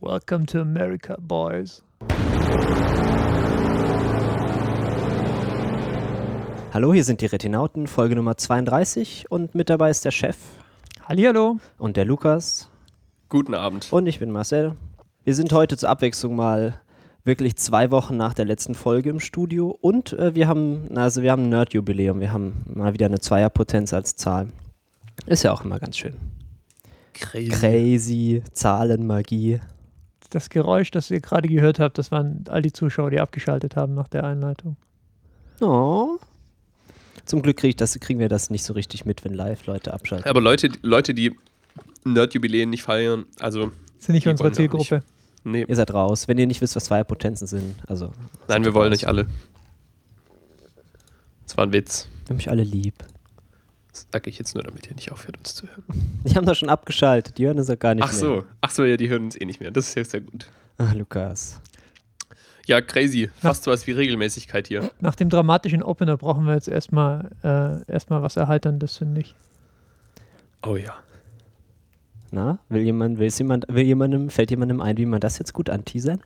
Welcome to America, boys. Hallo, hier sind die Retinauten, Folge Nummer 32 und mit dabei ist der Chef. Hallihallo. Und der Lukas. Guten Abend. Und ich bin Marcel. Wir sind heute zur Abwechslung mal wirklich 2 Wochen nach der letzten Folge im Studio und wir haben ein Nerd-Jubiläum. Wir haben mal wieder eine Zweierpotenz als Zahl. Ist ja auch immer ganz schön. Crazy, Zahlenmagie. Das Geräusch, das ihr gerade gehört habt, das waren all die Zuschauer, die abgeschaltet haben nach der Einleitung. Oh. Zum Glück kriegen wir das nicht so richtig mit, wenn Live-Leute abschalten. Aber Leute, die Nerd-Jubiläen nicht feiern, also... Das ist nicht unsere Zielgruppe. Nee. Ihr seid raus, wenn ihr nicht wisst, was Zweierpotenzen sind. Also, nein, wir wollen nicht alle. Das war ein Witz. Wir haben mich alle lieb. Das sage ich jetzt nur, damit ihr nicht aufhört, uns zu hören. Die haben doch schon abgeschaltet, die hören das ja gar nicht mehr. Ach so, ja, die hören uns eh nicht mehr. Das ist ja sehr gut. Ach, Lukas. Ja, crazy. Fast sowas wie Regelmäßigkeit hier. Nach dem dramatischen Opener brauchen wir jetzt erstmal was Erheiterndes, finde ich. Oh ja. Na, fällt jemandem ein, wie man das jetzt gut anteasern?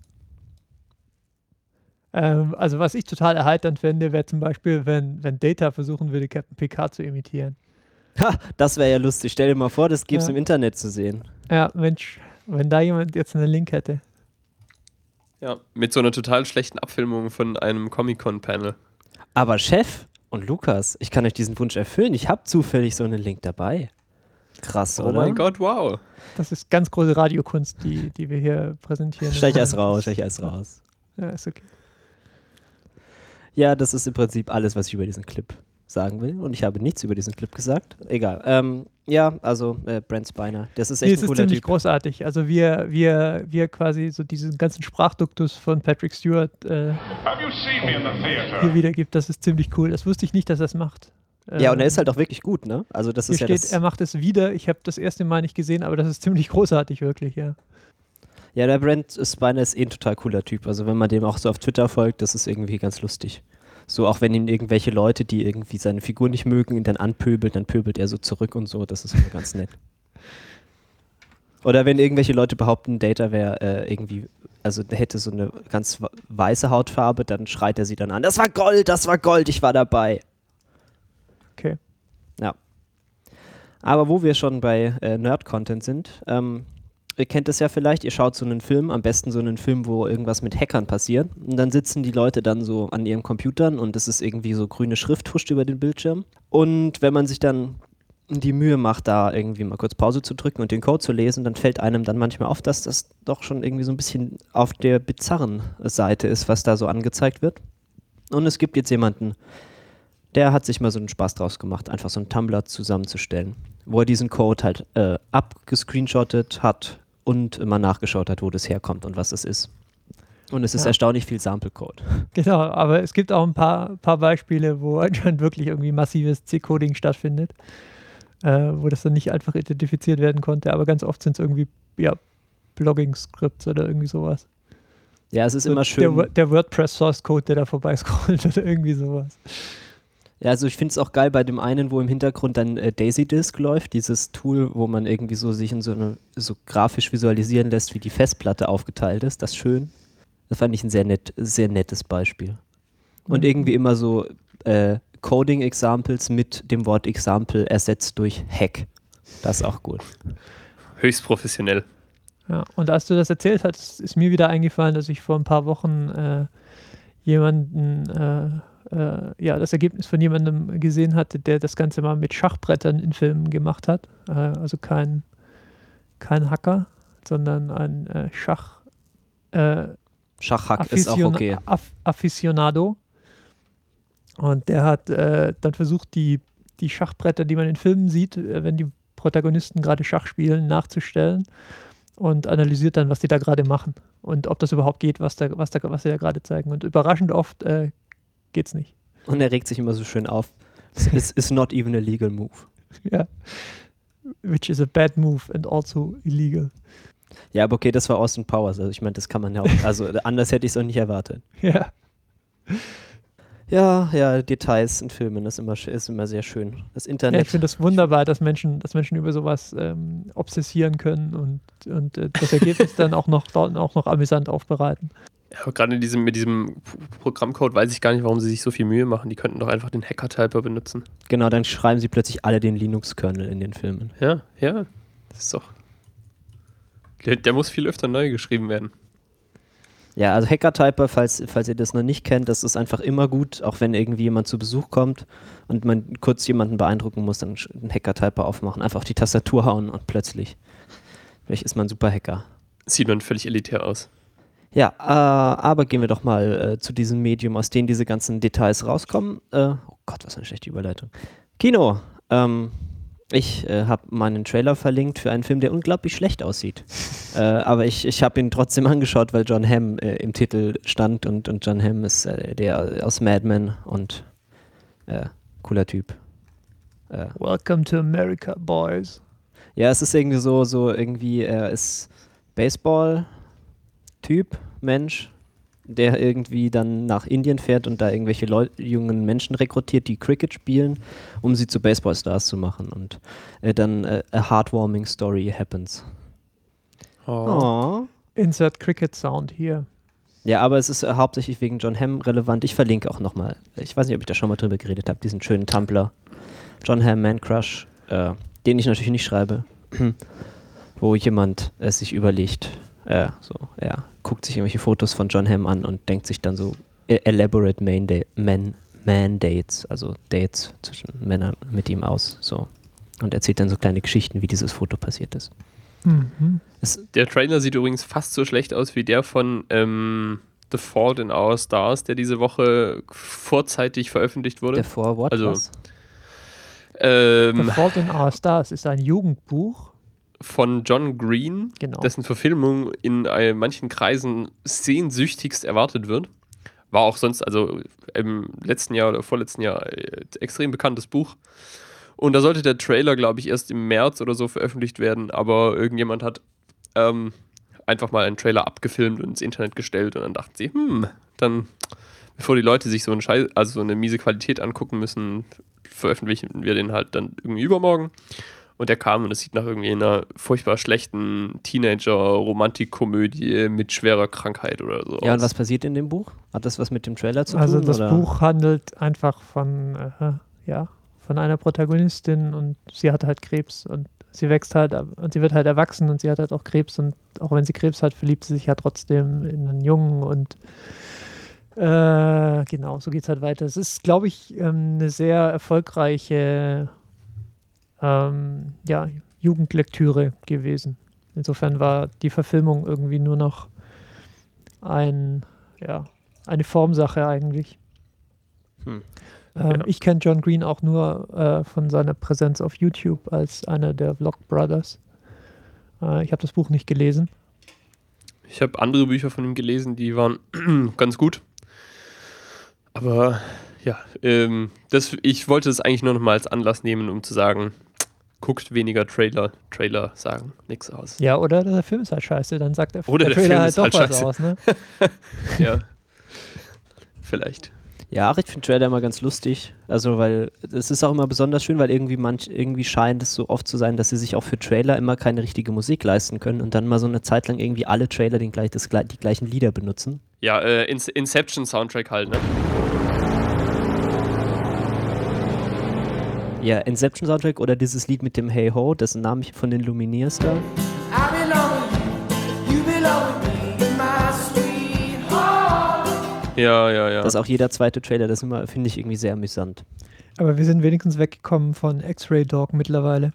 Also was ich total erheiternd fände, wäre zum Beispiel, wenn Data versuchen würde, Captain Picard zu imitieren. Ha, das wäre ja lustig. Stell dir mal vor, das gibt's im Internet zu sehen. Ja, Mensch, wenn da jemand jetzt einen Link hätte. Ja, mit so einer total schlechten Abfilmung von einem Comic-Con-Panel. Aber Chef und Lukas, ich kann euch diesen Wunsch erfüllen. Ich habe zufällig so einen Link dabei. Krass, Oh oder? mein Gott, wow. Das ist ganz große Radiokunst, die wir hier präsentieren. Stell ich erst raus. Ja, ist okay. Ja, das ist im Prinzip alles, was ich über diesen Clip sagen will. Und ich habe nichts über diesen Clip gesagt. Egal. Brent Spiner. Das ist echt ein cooler Typ. Das ist ziemlich großartig. Also wir quasi so diesen ganzen Sprachduktus von Patrick Stewart hier wiedergibt. Das ist ziemlich cool. Das wusste ich nicht, dass er es macht. Ja, und er ist halt auch wirklich gut, ne? Also das ist hier ja steht, er macht es wieder. Ich habe das erste Mal nicht gesehen, aber das ist ziemlich großartig, wirklich, ja. Ja, der Brent Spiner ist ein total cooler Typ. Also wenn man dem auch so auf Twitter folgt, das ist irgendwie ganz lustig. So, auch wenn ihn irgendwelche Leute, die irgendwie seine Figur nicht mögen, ihn dann anpöbeln, dann pöbelt er so zurück und so. Das ist immer ganz nett. Oder wenn irgendwelche Leute behaupten, Data wäre hätte so eine ganz weiße Hautfarbe, dann schreit er sie dann an. Das war Gold, ich war dabei. Okay. Ja. Aber wo wir schon bei Nerd-Content sind, ihr kennt es ja vielleicht, ihr schaut so einen Film, am besten so einen Film, wo irgendwas mit Hackern passiert. Und dann sitzen die Leute dann so an ihren Computern und es ist irgendwie so grüne Schrift huscht über den Bildschirm. Und wenn man sich dann die Mühe macht, da irgendwie mal kurz Pause zu drücken und den Code zu lesen, dann fällt einem dann manchmal auf, dass das doch schon irgendwie so ein bisschen auf der bizarren Seite ist, was da so angezeigt wird. Und es gibt jetzt jemanden, der hat sich mal so einen Spaß draus gemacht, einfach so einen Tumblr zusammenzustellen, wo er diesen Code halt abgescreenshottet hat und mal nachgeschaut hat, wo das herkommt und was es ist. Und es ist erstaunlich viel Sample-Code. Genau, aber es gibt auch ein paar Beispiele, wo anscheinend wirklich irgendwie massives C-Coding stattfindet, wo das dann nicht einfach identifiziert werden konnte, aber ganz oft sind es irgendwie Blogging-Scripts oder irgendwie sowas. Ja, es ist immer schön. Der WordPress-Source-Code, der da vorbeiscrollt oder irgendwie sowas. Ja, also ich finde es auch geil bei dem einen, wo im Hintergrund dann DaisyDisk läuft, dieses Tool, wo man irgendwie so sich in so grafisch visualisieren lässt, wie die Festplatte aufgeteilt ist. Das ist schön. Das fand ich ein sehr nettes Beispiel. Und irgendwie immer so Coding-Examples mit dem Wort Example ersetzt durch Hack. Das ist auch gut. Höchst professionell. Ja, und als du das erzählt hast, ist mir wieder eingefallen, dass ich vor ein paar Wochen das Ergebnis von jemandem gesehen hatte, der das Ganze mal mit Schachbrettern in Filmen gemacht hat. Also kein Hacker, sondern ein Schachhack ist auch okay. Aficionado. Und der hat dann versucht, die Schachbretter, die man in Filmen sieht, wenn die Protagonisten gerade Schach spielen, nachzustellen und analysiert dann, was die da gerade machen und ob das überhaupt geht, was sie da gerade zeigen. Und überraschend oft geht's nicht. Und er regt sich immer so schön auf. It's not even a legal move. Ja. Which is a bad move and also illegal. Ja, aber okay, das war Austin Powers. Also ich meine, das kann man ja auch. Also anders hätte ich es auch nicht erwartet. Ja. Ja, Details in Filmen ist immer sehr schön. Das Ja, Internet. ich finde das wunderbar, dass Menschen über sowas obsessieren können und das Ergebnis dann auch noch amüsant aufbereiten. Ja, aber gerade mit diesem Programmcode weiß ich gar nicht, warum sie sich so viel Mühe machen. Die könnten doch einfach den Hacker-Typer benutzen. Genau, dann schreiben sie plötzlich alle den Linux-Kernel in den Filmen. Ja. Das ist doch. Der muss viel öfter neu geschrieben werden. Ja, also Hacker-Typer, falls ihr das noch nicht kennt, das ist einfach immer gut, auch wenn irgendwie jemand zu Besuch kommt und man kurz jemanden beeindrucken muss, dann einen Hacker-Typer aufmachen, einfach auf die Tastatur hauen und plötzlich ist man ein super Hacker. Sieht man völlig elitär aus. Ja, aber gehen wir doch mal zu diesem Medium, aus dem diese ganzen Details rauskommen. Oh Gott, was eine schlechte Überleitung. Kino. Ich habe meinen Trailer verlinkt für einen Film, der unglaublich schlecht aussieht. Aber ich habe ihn trotzdem angeschaut, weil John Hamm im Titel stand und John Hamm ist der aus Mad Men und cooler Typ. Welcome to America, boys. Ja, es ist irgendwie so irgendwie, er ist Baseball-Typ, Mensch, der irgendwie dann nach Indien fährt und da irgendwelche jungen Menschen rekrutiert, die Cricket spielen, um sie zu Baseballstars zu machen. Und dann a heartwarming story happens. Oh. Insert Cricket Sound hier. Ja, aber es ist hauptsächlich wegen John Hamm relevant. Ich verlinke auch nochmal, ich weiß nicht, ob ich da schon mal drüber geredet habe, diesen schönen Tumblr. John Hamm Man Crush, den ich natürlich nicht schreibe, wo jemand es sich überlegt, guckt sich irgendwelche Fotos von John Hamm an und denkt sich dann so elaborate Man-Dates, also Dates zwischen Männern mit ihm aus, so. Und erzählt dann so kleine Geschichten, wie dieses Foto passiert ist. Mhm. Der Trailer sieht übrigens fast so schlecht aus wie der von The Fault in Our Stars, der diese Woche vorzeitig veröffentlicht wurde. Der Vorwort, also, was? The Fault in Our Stars ist ein Jugendbuch von John Green, genau, dessen Verfilmung in manchen Kreisen sehnsüchtigst erwartet wird. War auch sonst, also im letzten Jahr oder vorletzten Jahr extrem bekanntes Buch. Und da sollte der Trailer, glaube ich, erst im März oder so veröffentlicht werden, aber irgendjemand hat einfach mal einen Trailer abgefilmt und ins Internet gestellt und dann dachten sie, dann, bevor die Leute sich so eine miese Qualität angucken müssen, veröffentlichen wir den halt dann irgendwie übermorgen. Und der kam und es sieht nach irgendwie einer furchtbar schlechten Teenager-Romantikkomödie mit schwerer Krankheit oder so aus. Ja, und was passiert in dem Buch? Hat das was mit dem Trailer zu tun? Also das oder? Buch handelt einfach von einer Protagonistin und sie hat halt Krebs und sie wächst halt und sie wird halt erwachsen und sie hat halt auch Krebs und auch wenn sie Krebs hat, verliebt sie sich ja trotzdem in einen Jungen und genau, so geht's halt weiter. Es ist, glaube ich, eine sehr erfolgreiche Jugendlektüre gewesen. Insofern war die Verfilmung irgendwie nur noch eine Formsache eigentlich. Ich kenne John Green auch nur von seiner Präsenz auf YouTube als einer der Vlog Brothers. Ich habe das Buch nicht gelesen. Ich habe andere Bücher von ihm gelesen, die waren ganz gut. Aber ja, ich wollte es eigentlich nur noch mal als Anlass nehmen, um zu sagen, guckt weniger Trailer. Trailer sagen nichts aus. Ja, oder der Film ist halt scheiße, dann sagt der Trailer Film halt doch halt was scheiße. aus, ne? Ja, vielleicht. Ja, ich finde Trailer immer ganz lustig. Also, weil es ist auch immer besonders schön, weil irgendwie scheint es so oft zu sein, dass sie sich auch für Trailer immer keine richtige Musik leisten können und dann mal so eine Zeit lang irgendwie alle Trailer die gleichen Lieder benutzen. Ja, Inception-Soundtrack halt, ne? Ja, Inception-Soundtrack oder dieses Lied mit dem Hey Ho, dessen Namen ich von den Lumineers da. Ja. Das ist auch jeder zweite Trailer, das immer, finde ich, irgendwie sehr amüsant. Aber wir sind wenigstens weggekommen von X-Ray Dog mittlerweile.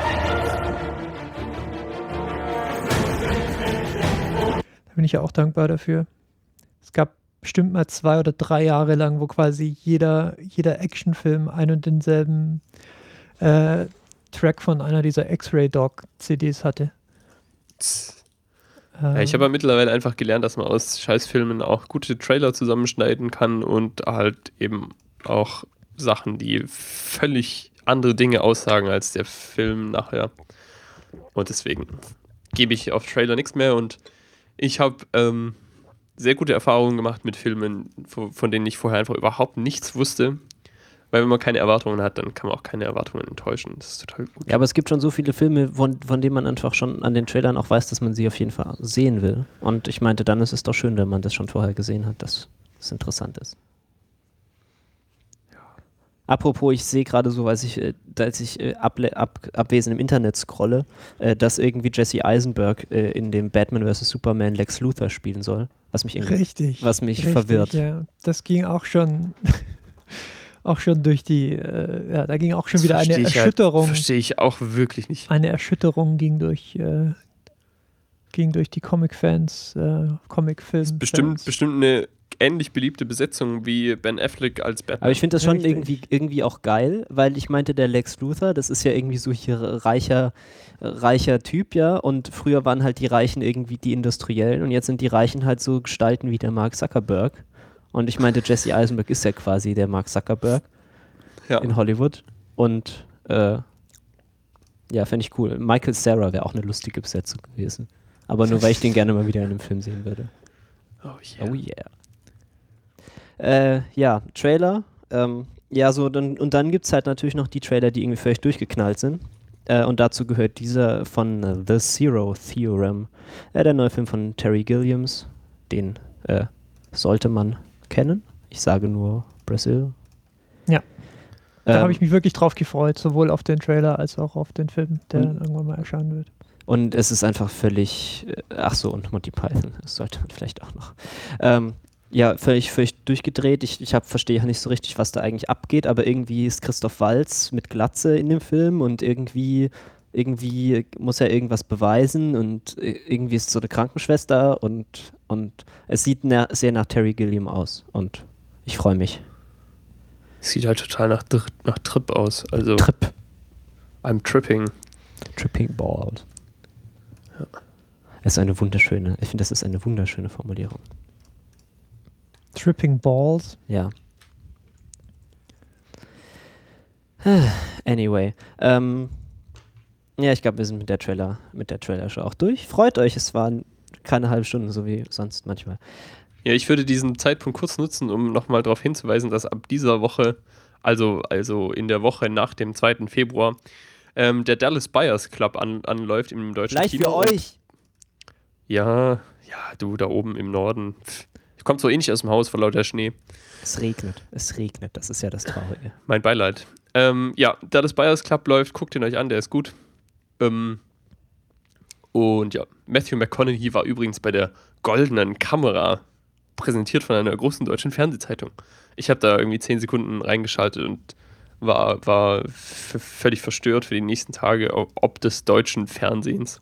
Da bin ich ja auch dankbar dafür. Es gab bestimmt mal 2 oder 3 Jahre lang, wo quasi jeder Actionfilm ein und denselben Track von einer dieser X-Ray Dog CDs hatte. Ja, ich habe ja mittlerweile einfach gelernt, dass man aus Scheißfilmen auch gute Trailer zusammenschneiden kann und halt eben auch Sachen, die völlig andere Dinge aussagen als der Film nachher. Und deswegen gebe ich auf Trailer nichts mehr und ich habe sehr gute Erfahrungen gemacht mit Filmen, von denen ich vorher einfach überhaupt nichts wusste. Weil wenn man keine Erwartungen hat, dann kann man auch keine Erwartungen enttäuschen. Das ist total gut. Ja, aber es gibt schon so viele Filme, von denen man einfach schon an den Trailern auch weiß, dass man sie auf jeden Fall sehen will. Und ich meinte, dann ist es doch schön, wenn man das schon vorher gesehen hat, dass es interessant ist. Apropos, ich sehe gerade so, als ich abwesend im Internet scrolle, dass irgendwie Jesse Eisenberg in dem Batman vs. Superman Lex Luthor spielen soll, was mich Richtig. verwirrt. Ja. Das ging auch schon durch die, da ging auch schon wieder eine Erschütterung. Verstehe ich auch wirklich nicht. Eine Erschütterung ging durch die Comic-Fans, Comic-Film. Bestimmt eine ähnlich beliebte Besetzung wie Ben Affleck als Batman. Aber ich finde das schon Richtig. irgendwie auch geil, weil ich meinte, der Lex Luthor, das ist ja irgendwie so hier reicher Typ, ja, und früher waren halt die Reichen irgendwie die Industriellen und jetzt sind die Reichen halt so Gestalten wie der Mark Zuckerberg. Und ich meinte, Jesse Eisenberg ist ja quasi der Mark Zuckerberg in Hollywood. Und ja, fände ich cool. Michael Cera wäre auch eine lustige Besetzung gewesen. Aber nur, weil ich den gerne mal wieder in einem Film sehen würde. Oh yeah. Oh yeah. Ja, Trailer. Ja, so, und dann gibt es halt natürlich noch die Trailer, die irgendwie völlig durchgeknallt sind. Und dazu gehört dieser von The Zero Theorem. Der neue Film von Terry Gilliams. Den sollte man kennen. Ich sage nur Brazil. Ja. Da habe ich mich wirklich drauf gefreut, sowohl auf den Trailer als auch auf den Film, der dann irgendwann mal erscheinen wird. Und es ist einfach völlig, und Monty Python, das sollte man vielleicht auch noch. Ja, völlig durchgedreht. Ich verstehe ja nicht so richtig, was da eigentlich abgeht, aber irgendwie ist Christoph Waltz mit Glatze in dem Film und irgendwie muss er irgendwas beweisen und irgendwie ist so eine Krankenschwester und es sieht sehr nach Terry Gilliam aus und ich freue mich. Sieht halt total nach Trip aus. Also Trip. I'm tripping. Tripping Balls. Ja. Ich finde, das ist eine wunderschöne Formulierung. Tripping Balls. Ja. Anyway. Ja, ich glaube, wir sind mit der Trailer-Show auch durch. Freut euch, es waren keine halbe Stunde, so wie sonst manchmal. Ja, ich würde diesen Zeitpunkt kurz nutzen, um nochmal darauf hinzuweisen, dass ab dieser Woche, also in der Woche nach dem 2. Februar, der Dallas Buyers Club anläuft im deutschen Vielleicht Kino. für euch. Ja, du da oben im Norden. Kommt so ähnlich aus dem Haus vor lauter Schnee. Es regnet, das ist ja das Traurige. Mein Beileid. Ja, Dallas Buyers Club läuft, guckt ihn euch an, der ist gut. Und ja, Matthew McConaughey war übrigens bei der Goldenen Kamera, präsentiert von einer großen deutschen Fernsehzeitung. Ich habe da irgendwie 10 Sekunden reingeschaltet und war völlig verstört für die nächsten Tage ob des deutschen Fernsehens.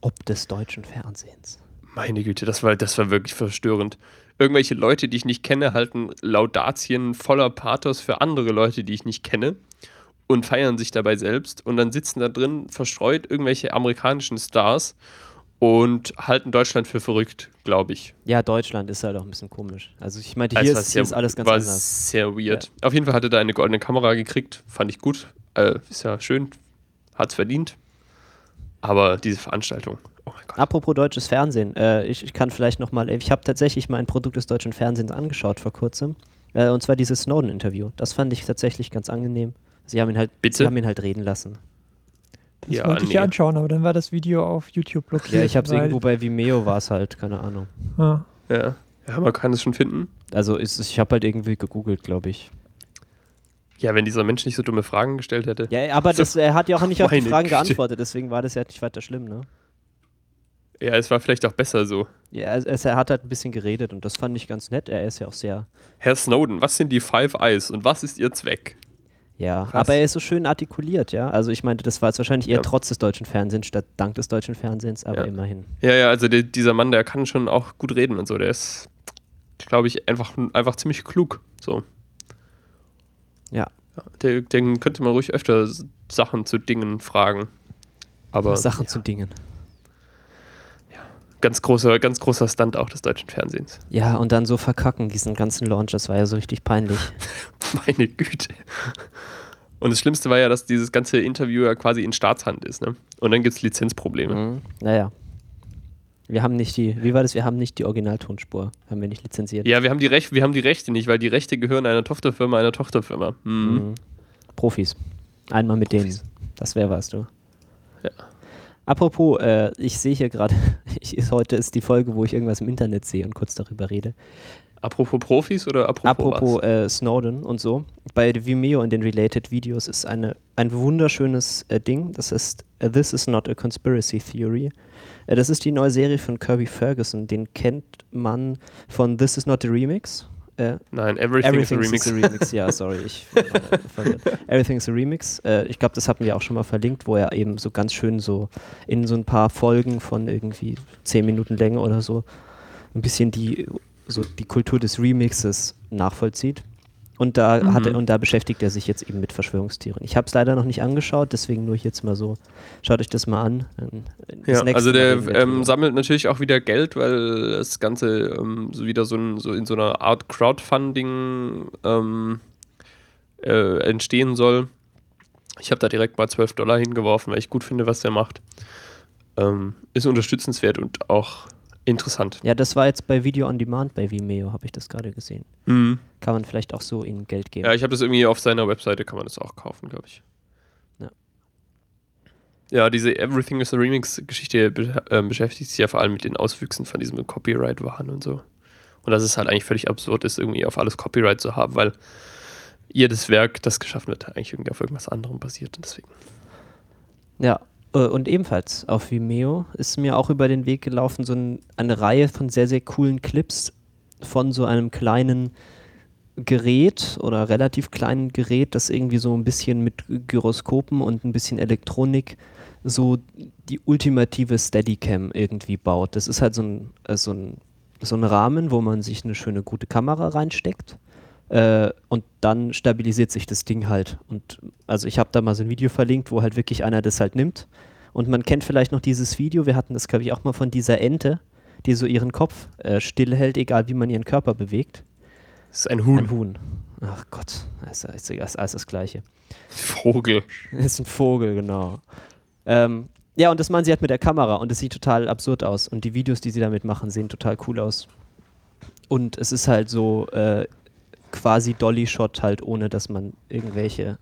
Meine Güte, das war wirklich verstörend. Irgendwelche Leute, die ich nicht kenne, halten Laudatien voller Pathos für andere Leute, die ich nicht kenne und feiern sich dabei selbst. Und dann sitzen da drin verstreut irgendwelche amerikanischen Stars und halten Deutschland für verrückt, glaube ich. Ja, Deutschland ist halt auch ein bisschen komisch. Also ich meinte, hier ist alles ganz anders. War sehr weird. Ja. Auf jeden Fall hatte da eine goldene Kamera gekriegt, fand ich gut. Ist ja schön, hat's verdient. Aber diese Veranstaltung, oh mein Gott. Apropos deutsches Fernsehen, ich kann vielleicht nochmal, ich habe tatsächlich mal ein Produkt des deutschen Fernsehens angeschaut vor kurzem. Und zwar dieses Snowden-Interview. Das fand ich tatsächlich ganz angenehm. Sie haben ihn halt reden lassen. Das wollte ich anschauen, aber dann war das Video auf YouTube blockiert. Ja, ich habe es irgendwo bei Vimeo, war es halt, keine Ahnung. Ja, man kann es schon finden. Also ich habe halt irgendwie gegoogelt, glaube ich. Ja, wenn dieser Mensch nicht so dumme Fragen gestellt hätte. Ja, aber er hat ja auch nicht auf die Fragen geantwortet, deswegen war das ja nicht weiter schlimm, ne? Ja, es war vielleicht auch besser so. Ja, er hat halt ein bisschen geredet und das fand ich ganz nett. Er ist ja auch sehr... Herr Snowden, was sind die Five Eyes und was ist ihr Zweck? Ja, aber er ist so schön artikuliert, ja. Also ich meinte, das war jetzt wahrscheinlich eher trotz des deutschen Fernsehens statt dank des deutschen Fernsehens, aber immerhin. Ja, also dieser Mann, der kann schon auch gut reden und so. Der ist, glaube ich, einfach ziemlich klug. So. Ja. Den könnte man ruhig öfter Sachen zu Dingen fragen. Aber zu Dingen. Ja. Ganz großer Stunt auch des deutschen Fernsehens. Ja, und dann so verkacken, diesen ganzen Launch, das war ja so richtig peinlich. Meine Güte. Und das Schlimmste war ja, dass dieses ganze Interview ja quasi in Staatshand ist, ne? Und dann gibt es Lizenzprobleme. Naja. Wir haben nicht wie war das? Wir haben nicht die Originaltonspur. Haben wir nicht lizenziert. Ja, wir haben die Rechte nicht, weil die Rechte gehören einer Tochterfirma. Profis. Einmal mit denen. Das wäre was, du. Ja. Apropos, ich sehe hier gerade, heute ist die Folge, wo ich irgendwas im Internet sehe und kurz darüber rede. Apropos Profis oder Apropos Snowden und so. Bei Vimeo in den Related Videos ist ein wunderschönes Ding. Das ist This is not a conspiracy theory. Das ist die neue Serie von Kirby Ferguson. Den kennt man von This is not a Remix. Nein, Everything is a Remix. Ja, sorry, ich verwirrt. Everything is a Remix. Ich glaube, das hatten wir auch schon mal verlinkt, wo er eben so ganz schön so in so ein paar Folgen von irgendwie 10 Minuten Länge oder so ein bisschen die Kultur des Remixes nachvollzieht. Und da da beschäftigt er sich jetzt eben mit Verschwörungstheorien. Ich habe es leider noch nicht angeschaut, deswegen nur jetzt mal so. Schaut euch das mal an. Ja, also der sammelt natürlich auch wieder Geld, weil das Ganze so in so einer Art Crowdfunding entstehen soll. Ich habe da direkt mal $12 hingeworfen, weil ich gut finde, was der macht. Ist unterstützenswert und auch interessant. Ja, das war jetzt bei Video on Demand bei Vimeo, habe ich das gerade gesehen. Mhm. Kann man vielleicht auch so ihnen Geld geben. Ja, ich habe das irgendwie auf seiner Webseite, kann man das auch kaufen, glaube ich. Ja, diese Everything is a Remix-Geschichte beschäftigt sich ja vor allem mit den Auswüchsen von diesem Copyright-Wahn und so. Und dass es halt eigentlich völlig absurd ist, irgendwie auf alles Copyright zu haben, weil jedes Werk, das geschaffen wird, eigentlich irgendwie auf irgendwas anderem basiert und deswegen. Ja, und ebenfalls auf Vimeo ist mir auch über den Weg gelaufen so eine Reihe von sehr, sehr coolen Clips von so einem kleinen Gerät oder relativ kleinen Gerät, das irgendwie so ein bisschen mit Gyroskopen und ein bisschen Elektronik so die ultimative Steadicam irgendwie baut. Das ist halt so ein Rahmen, wo man sich eine schöne, gute Kamera reinsteckt und dann stabilisiert sich das Ding halt. Und also ich habe da mal so ein Video verlinkt, wo halt wirklich einer das halt nimmt. Und man kennt vielleicht noch dieses Video, wir hatten das, glaube ich, auch mal von dieser Ente, die so ihren Kopf stillhält, egal wie man ihren Körper bewegt. Das ist ein Huhn. Ein Huhn. Ach Gott, das ist alles das Gleiche. Vogel. Das ist ein Vogel, genau. Ja, und das machen sie halt mit der Kamera und es sieht total absurd aus. Und die Videos, die sie damit machen, sehen total cool aus. Und es ist halt so quasi Dolly-Shot halt, ohne dass man irgendwelche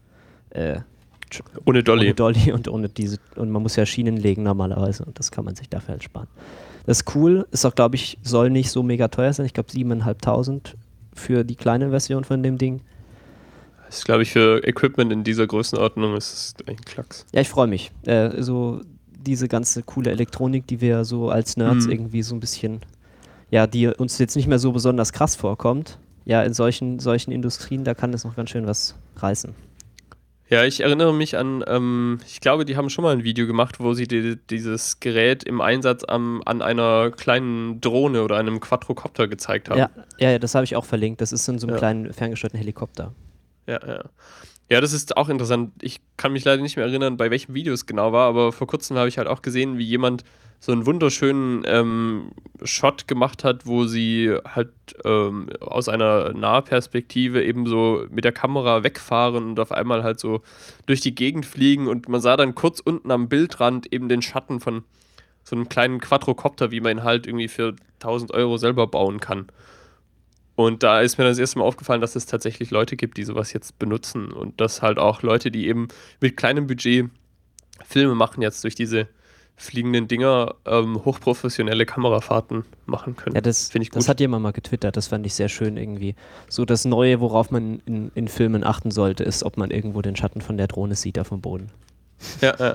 ohne Dolly. Ohne Dolly und ohne diese, und man muss ja Schienen legen normalerweise und das kann man sich dafür halt sparen. Das ist cool, ist auch, glaube ich, soll nicht so mega teuer sein. Ich glaube 7.500 für die kleine Version von dem Ding. Das ist, glaube ich, für Equipment in dieser Größenordnung ist es ein Klacks. Ja, ich freue mich. So diese ganze coole Elektronik, die wir so als Nerds irgendwie so ein bisschen, ja, die uns jetzt nicht mehr so besonders krass vorkommt. Ja, in solchen Industrien, da kann das noch ganz schön was reißen. Ja, ich erinnere mich an, ich glaube, die haben schon mal ein Video gemacht, wo sie dieses Gerät im Einsatz an einer kleinen Drohne oder einem Quadrocopter gezeigt haben. Ja, das habe ich auch verlinkt. Das ist in so einem kleinen ferngesteuerten Helikopter. Ja. Ja, das ist auch interessant. Ich kann mich leider nicht mehr erinnern, bei welchem Video es genau war, aber vor kurzem habe ich halt auch gesehen, wie jemand so einen wunderschönen Shot gemacht hat, wo sie halt aus einer Nahperspektive eben so mit der Kamera wegfahren und auf einmal halt so durch die Gegend fliegen und man sah dann kurz unten am Bildrand eben den Schatten von so einem kleinen Quadrocopter, wie man ihn halt irgendwie für 1.000 Euro selber bauen kann. Und da ist mir das erste Mal aufgefallen, dass es tatsächlich Leute gibt, die sowas jetzt benutzen und dass halt auch Leute, die eben mit kleinem Budget Filme machen, jetzt durch diese fliegenden Dinger hochprofessionelle Kamerafahrten machen können. Ja, das finde ich gut. Das hat jemand mal getwittert, das fand ich sehr schön irgendwie. So das Neue, worauf man in Filmen achten sollte, ist, ob man irgendwo den Schatten von der Drohne sieht auf dem Boden. Ja.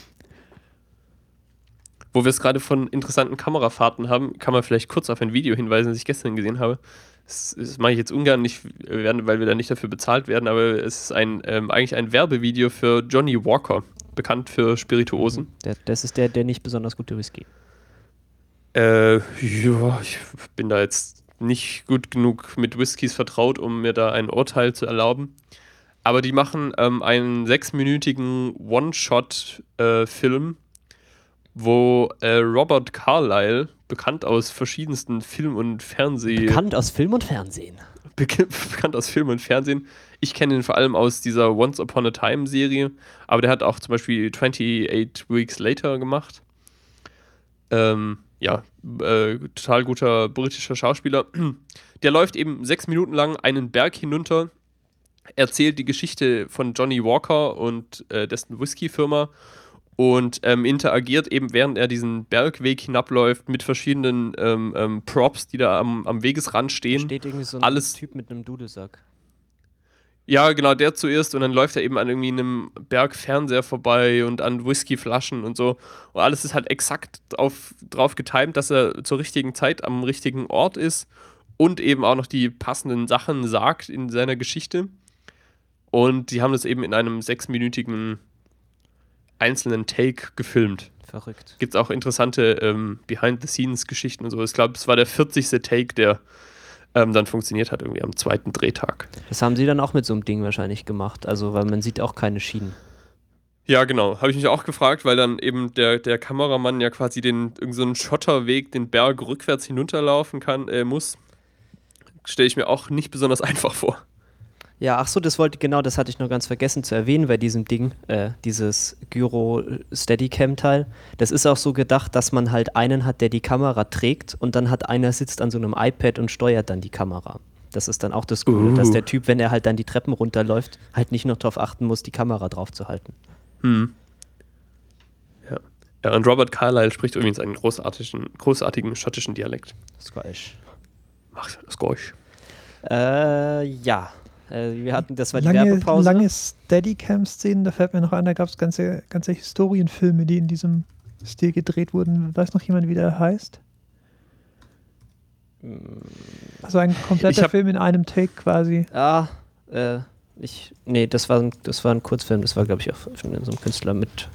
Wo wir es gerade von interessanten Kamerafahrten haben, kann man vielleicht kurz auf ein Video hinweisen, das ich gestern gesehen habe. Das mache ich jetzt ungern, weil wir da nicht dafür bezahlt werden, aber es ist eigentlich ein Werbevideo für Johnny Walker, bekannt für Spirituosen. Das ist der nicht besonders gute Whisky. Ja, ich bin da jetzt nicht gut genug mit Whiskys vertraut, um mir da ein Urteil zu erlauben. Aber die machen einen 6-minütigen One-Shot-Film, wo Robert Carlyle, bekannt aus verschiedensten Film- und Fernsehen. Bekannt aus Film und Fernsehen. Bekannt aus Film und Fernsehen. Ich kenne ihn vor allem aus dieser Once Upon a Time Serie, aber der hat auch zum Beispiel 28 Weeks Later gemacht. total guter britischer Schauspieler. Der läuft eben 6 Minuten lang einen Berg hinunter, erzählt die Geschichte von Johnny Walker und dessen Whisky-Firma und interagiert eben, während er diesen Bergweg hinabläuft, mit verschiedenen Props, die da am Wegesrand stehen. Steht irgendwie so ein Alles Typ mit einem Dudelsack. Ja, genau, der zuerst und dann läuft er eben an irgendwie einem Bergfernseher vorbei und an Whiskyflaschen und so. Und alles ist halt exakt drauf getimt, dass er zur richtigen Zeit am richtigen Ort ist und eben auch noch die passenden Sachen sagt in seiner Geschichte. Und die haben das eben in einem 6-minütigen einzelnen Take gefilmt. Verrückt. Gibt es auch interessante Behind-the-Scenes-Geschichten und so. Ich glaube, es war der 40. Take, der dann funktioniert hat, irgendwie am 2. Drehtag. Das haben sie dann auch mit so einem Ding wahrscheinlich gemacht, also weil man sieht auch keine Schienen. Ja, genau. Habe ich mich auch gefragt, weil dann eben der Kameramann ja quasi irgend so einen Schotterweg, den Berg rückwärts hinunterlaufen muss. Stelle ich mir auch nicht besonders einfach vor. Ja, ach so, das hatte ich noch ganz vergessen zu erwähnen bei diesem Ding, dieses Gyro Steadicam-Teil. Das ist auch so gedacht, dass man halt einen hat, der die Kamera trägt und dann hat einer sitzt an so einem iPad und steuert dann die Kamera. Das ist dann auch das Coole, dass der Typ, wenn er halt dann die Treppen runterläuft, halt nicht noch darauf achten muss, die Kamera drauf zu halten. Ja, und Robert Carlyle spricht übrigens einen großartigen schottischen Dialekt. Scottish. Ach, Scottish. Ja. Wir hatten, das war die Werbepause. Lange Steadicam-Szenen, da fällt mir noch ein, da gab es ganze Historienfilme, die in diesem Stil gedreht wurden. Weiß noch jemand, wie der heißt? Also ein kompletter Film in einem Take quasi. Nee, das war ein Kurzfilm, das war, glaube ich, auch von so einem Künstler mit.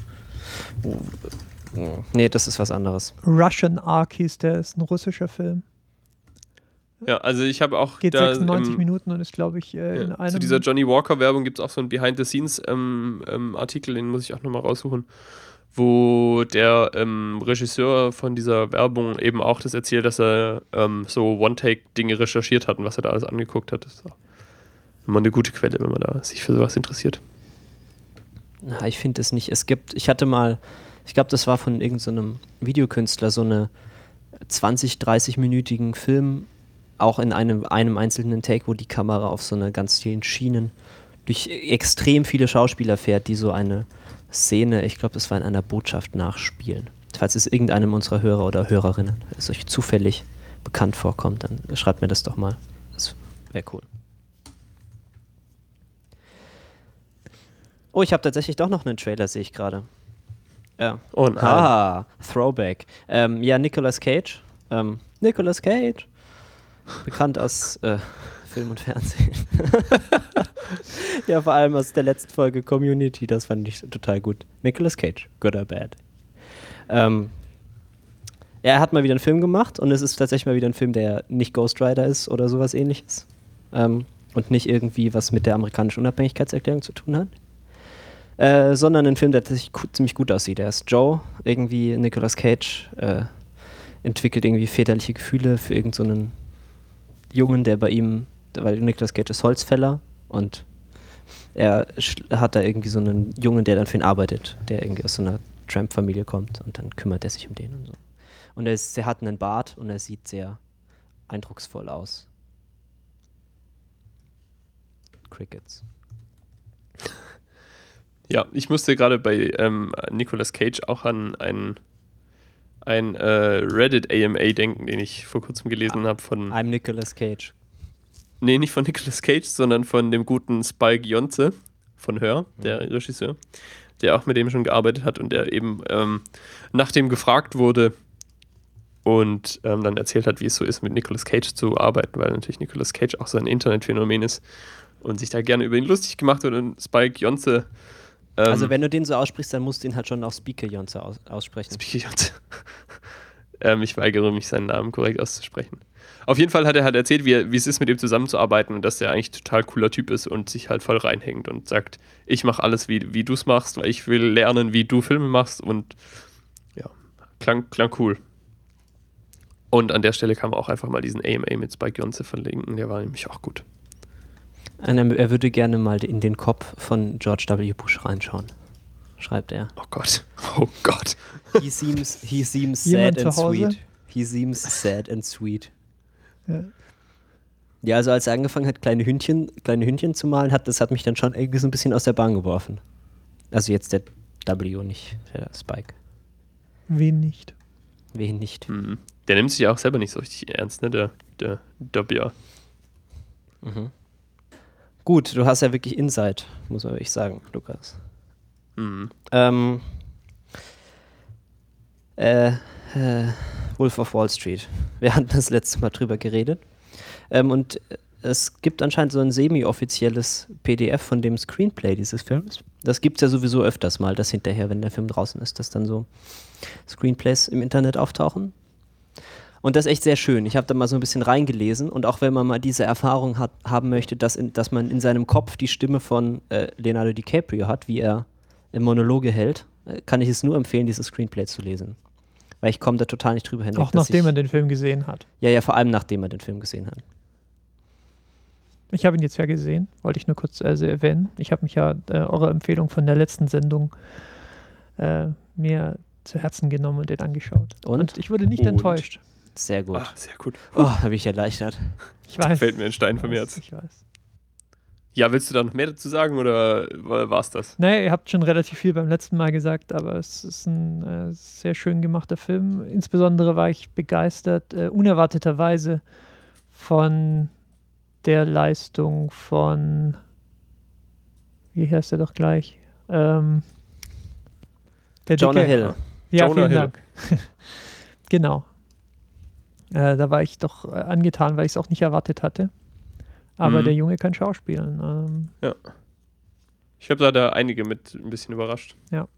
Nee, das ist was anderes. Russian Ark hieß der, ist ein russischer Film. Ja, also ich habe auch geht 96 Minuten und ist, glaube ich, in einem... Zu dieser Johnny Walker-Werbung gibt es auch so einen Behind-the-Scenes-Artikel, den muss ich auch nochmal raussuchen, wo der Regisseur von dieser Werbung eben auch das erzählt, dass er so One-Take-Dinge recherchiert hat und was er da alles angeguckt hat. Das ist auch immer eine gute Quelle, wenn man da sich für sowas interessiert. Na, ich finde es nicht. Ich glaube, das war von irgendeinem Videokünstler, so eine 20-30-minütigen Film, auch in einem einzelnen Take, wo die Kamera auf so einer ganz vielen Schienen durch extrem viele Schauspieler fährt, die so eine Szene, ich glaube, das war in einer Botschaft, nachspielen. Falls es irgendeinem unserer Hörer oder Hörerinnen es euch zufällig bekannt vorkommt, dann schreibt mir das doch mal. Das wäre cool. Oh, ich habe tatsächlich doch noch einen Trailer, sehe ich gerade. Ja. Oh nein. Throwback. Ja, Nicolas Cage. Nicolas Cage. Bekannt aus Film und Fernsehen. Ja, vor allem aus der letzten Folge Community, das fand ich total gut. Nicolas Cage, good or bad. Er hat mal wieder einen Film gemacht und es ist tatsächlich mal wieder ein Film, der nicht Ghost Rider ist oder sowas ähnliches. Und nicht irgendwie was mit der amerikanischen Unabhängigkeitserklärung zu tun hat. Sondern ein Film, der ziemlich gut aussieht. Er ist Joe, irgendwie Nicolas Cage entwickelt irgendwie väterliche Gefühle für irgendeinen Jungen, der bei ihm, weil Nicolas Cage ist Holzfäller und er hat da irgendwie so einen Jungen, der dann für ihn arbeitet, der irgendwie aus so einer Tramp-Familie kommt und dann kümmert er sich um den und so. Und er hat einen Bart und er sieht sehr eindrucksvoll aus. Crickets. Ja, ich musste gerade bei Nicolas Cage auch an ein Reddit-AMA denken, den ich vor kurzem gelesen habe von... I'm Nicolas Cage. Nee, nicht von Nicolas Cage, sondern von dem guten Spike Jonze von Hör, der Regisseur, der auch mit dem schon gearbeitet hat und der eben nach dem gefragt wurde und dann erzählt hat, wie es so ist, mit Nicolas Cage zu arbeiten, weil natürlich Nicolas Cage auch so ein Internetphänomen ist und sich da gerne über ihn lustig gemacht wird und Spike Jonze... also wenn du den so aussprichst, dann musst du ihn halt schon auf Speaker Jonze aussprechen. Speaker Jonze. Ich weigere mich, seinen Namen korrekt auszusprechen. Auf jeden Fall hat er halt erzählt, wie es ist, mit ihm zusammenzuarbeiten und dass er eigentlich ein total cooler Typ ist und sich halt voll reinhängt und sagt, ich mache alles, wie du es machst, weil ich will lernen, wie du Filme machst und ja, klang cool. Und an der Stelle kann man auch einfach mal diesen AMA mit Spike Jonze verlinken, der war nämlich auch gut. Er würde gerne mal in den Kopf von George W. Bush reinschauen, schreibt er. Oh Gott, oh Gott. He seems sad and sweet. He seems sad and sweet. Ja. Ja, also als er angefangen hat, kleine Hündchen zu malen, das hat mich dann schon irgendwie so ein bisschen aus der Bahn geworfen. Also jetzt der W, nicht der Spike. Wen nicht? Wen nicht. Der nimmt sich ja auch selber nicht so richtig ernst, ne? Der W. Mhm. Gut, du hast ja wirklich Insight, muss man wirklich sagen, Lukas. Wolf of Wall Street. Wir hatten das letzte Mal drüber geredet. Und es gibt anscheinend so ein semi-offizielles PDF von dem Screenplay dieses Films. Das gibt es ja sowieso öfters mal, dass hinterher, wenn der Film draußen ist, dass dann so Screenplays im Internet auftauchen. Und das ist echt sehr schön. Ich habe da mal so ein bisschen reingelesen und auch wenn man mal diese Erfahrung haben möchte, dass man in seinem Kopf die Stimme von Leonardo DiCaprio hat, wie er Monologe hält, kann ich es nur empfehlen, dieses Screenplay zu lesen. Weil ich komme da total nicht drüber hinweg. Auch nachdem er den Film gesehen hat. Ja, vor allem nachdem er den Film gesehen hat. Ich habe ihn jetzt ja gesehen, wollte ich nur kurz erwähnen. Ich habe mich ja eure Empfehlung von der letzten Sendung mir zu Herzen genommen und den angeschaut. Und ich wurde nicht enttäuscht. Sehr gut. Ach, sehr gut. Oh, habe ich erleichtert. Ich weiß. Fällt mir ein Stein vom Herz. Ich weiß. Ja, willst du da noch mehr dazu sagen oder war es das? Nee, ihr habt schon relativ viel beim letzten Mal gesagt, aber es ist ein sehr schön gemachter Film. Insbesondere war ich begeistert, unerwarteterweise, von der Leistung von, wie heißt er doch gleich? Der Jonah Dicke. Hill. Ja, Jonah vielen Hill. Dank. Genau. Da war ich doch angetan, weil ich es auch nicht erwartet hatte. Aber der Junge kann schauspielen. Ja. Ich habe da einige mit ein bisschen überrascht.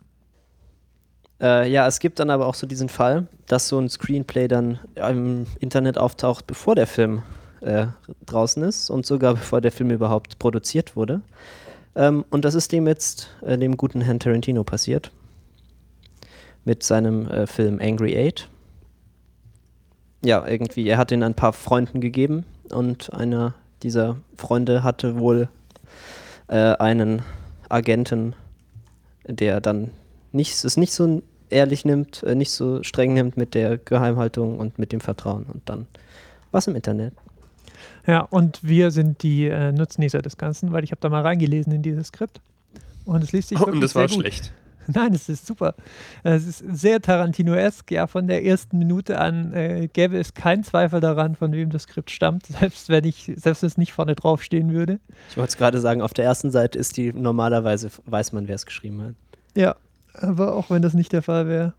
Ja, es gibt dann aber auch so diesen Fall, dass so ein Screenplay dann im Internet auftaucht, bevor der Film draußen ist und sogar bevor der Film überhaupt produziert wurde. Und das ist dem guten Herrn Tarantino passiert. Mit seinem Film Angry Eight. Ja, irgendwie, er hat ihn ein paar Freunden gegeben und einer dieser Freunde hatte wohl einen Agenten, der dann es nicht so ehrlich nimmt, nicht so streng nimmt mit der Geheimhaltung und mit dem Vertrauen und dann was im Internet. Ja, und wir sind die Nutznießer des Ganzen, weil ich habe da mal reingelesen in dieses Skript und es liest sich wirklich Und das war sehr gut. schlecht. Nein, es ist super. Es ist sehr Tarantino-esk, ja, von der ersten Minute an gäbe es keinen Zweifel daran, von wem das Skript stammt, selbst wenn es nicht vorne drauf stehen würde. Ich wollte es gerade sagen, auf der ersten Seite ist normalerweise weiß man, wer es geschrieben hat. Ja, aber auch wenn das nicht der Fall wäre.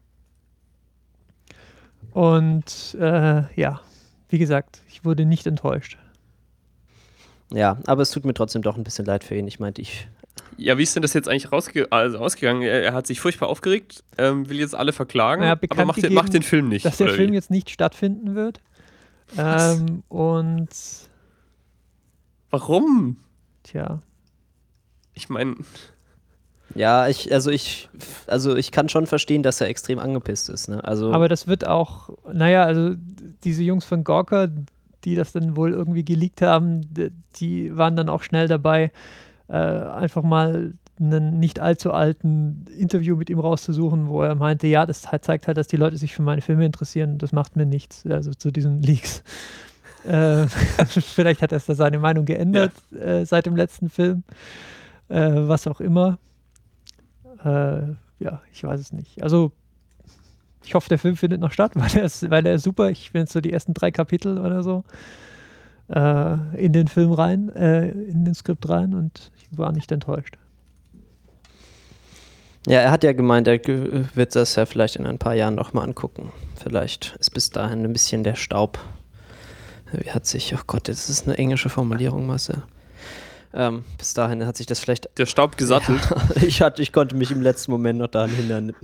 Und ja, wie gesagt, ich wurde nicht enttäuscht. Ja, aber es tut mir trotzdem doch ein bisschen leid für ihn. Ich meinte, Ja, wie ist denn das jetzt eigentlich ausgegangen? Er hat sich furchtbar aufgeregt, will jetzt alle verklagen, Ja, aber bekannt macht gegeben, den Film nicht. dass der oder Film wie? jetzt nicht stattfinden wird. Was? Und Warum? tja, Ich meine, ja, ich kann schon verstehen, dass er extrem angepisst ist. Ne? Also, aber das wird auch, naja, also diese Jungs von Gawker, die das dann wohl irgendwie geleakt haben, die waren dann auch schnell dabei, einfach mal einen nicht allzu alten Interview mit ihm rauszusuchen, wo er meinte, ja, das zeigt halt, dass die Leute sich für meine Filme interessieren und das macht mir nichts, also zu diesen Leaks. Vielleicht hat er da seine Meinung geändert seit dem letzten Film, was auch immer. Ja, ich weiß es nicht. Also ich hoffe, der Film findet noch statt, weil er ist super. Ich bin jetzt so die ersten 3 Kapitel oder so in den Film rein, in den Skript rein und ich war nicht enttäuscht. ja, er hat ja gemeint, er wird das ja vielleicht in ein paar Jahren nochmal angucken. Vielleicht ist bis dahin ein bisschen der Staub. Oh Gott, das ist eine englische Formulierung, Marcel. Bis dahin hat sich das vielleicht... der Staub gesattelt. Ja, ich konnte mich im letzten Moment noch daran hindern.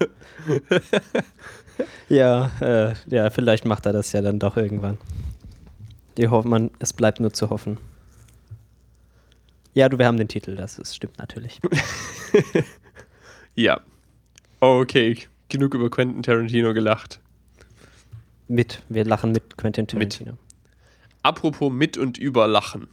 Ja. Ja, vielleicht macht er das ja dann doch irgendwann. Es bleibt nur zu hoffen. Ja, wir haben den Titel, stimmt natürlich. Ja. Okay, genug über Quentin Tarantino gelacht. Wir lachen mit Quentin Tarantino. Apropos mit und über Lachen.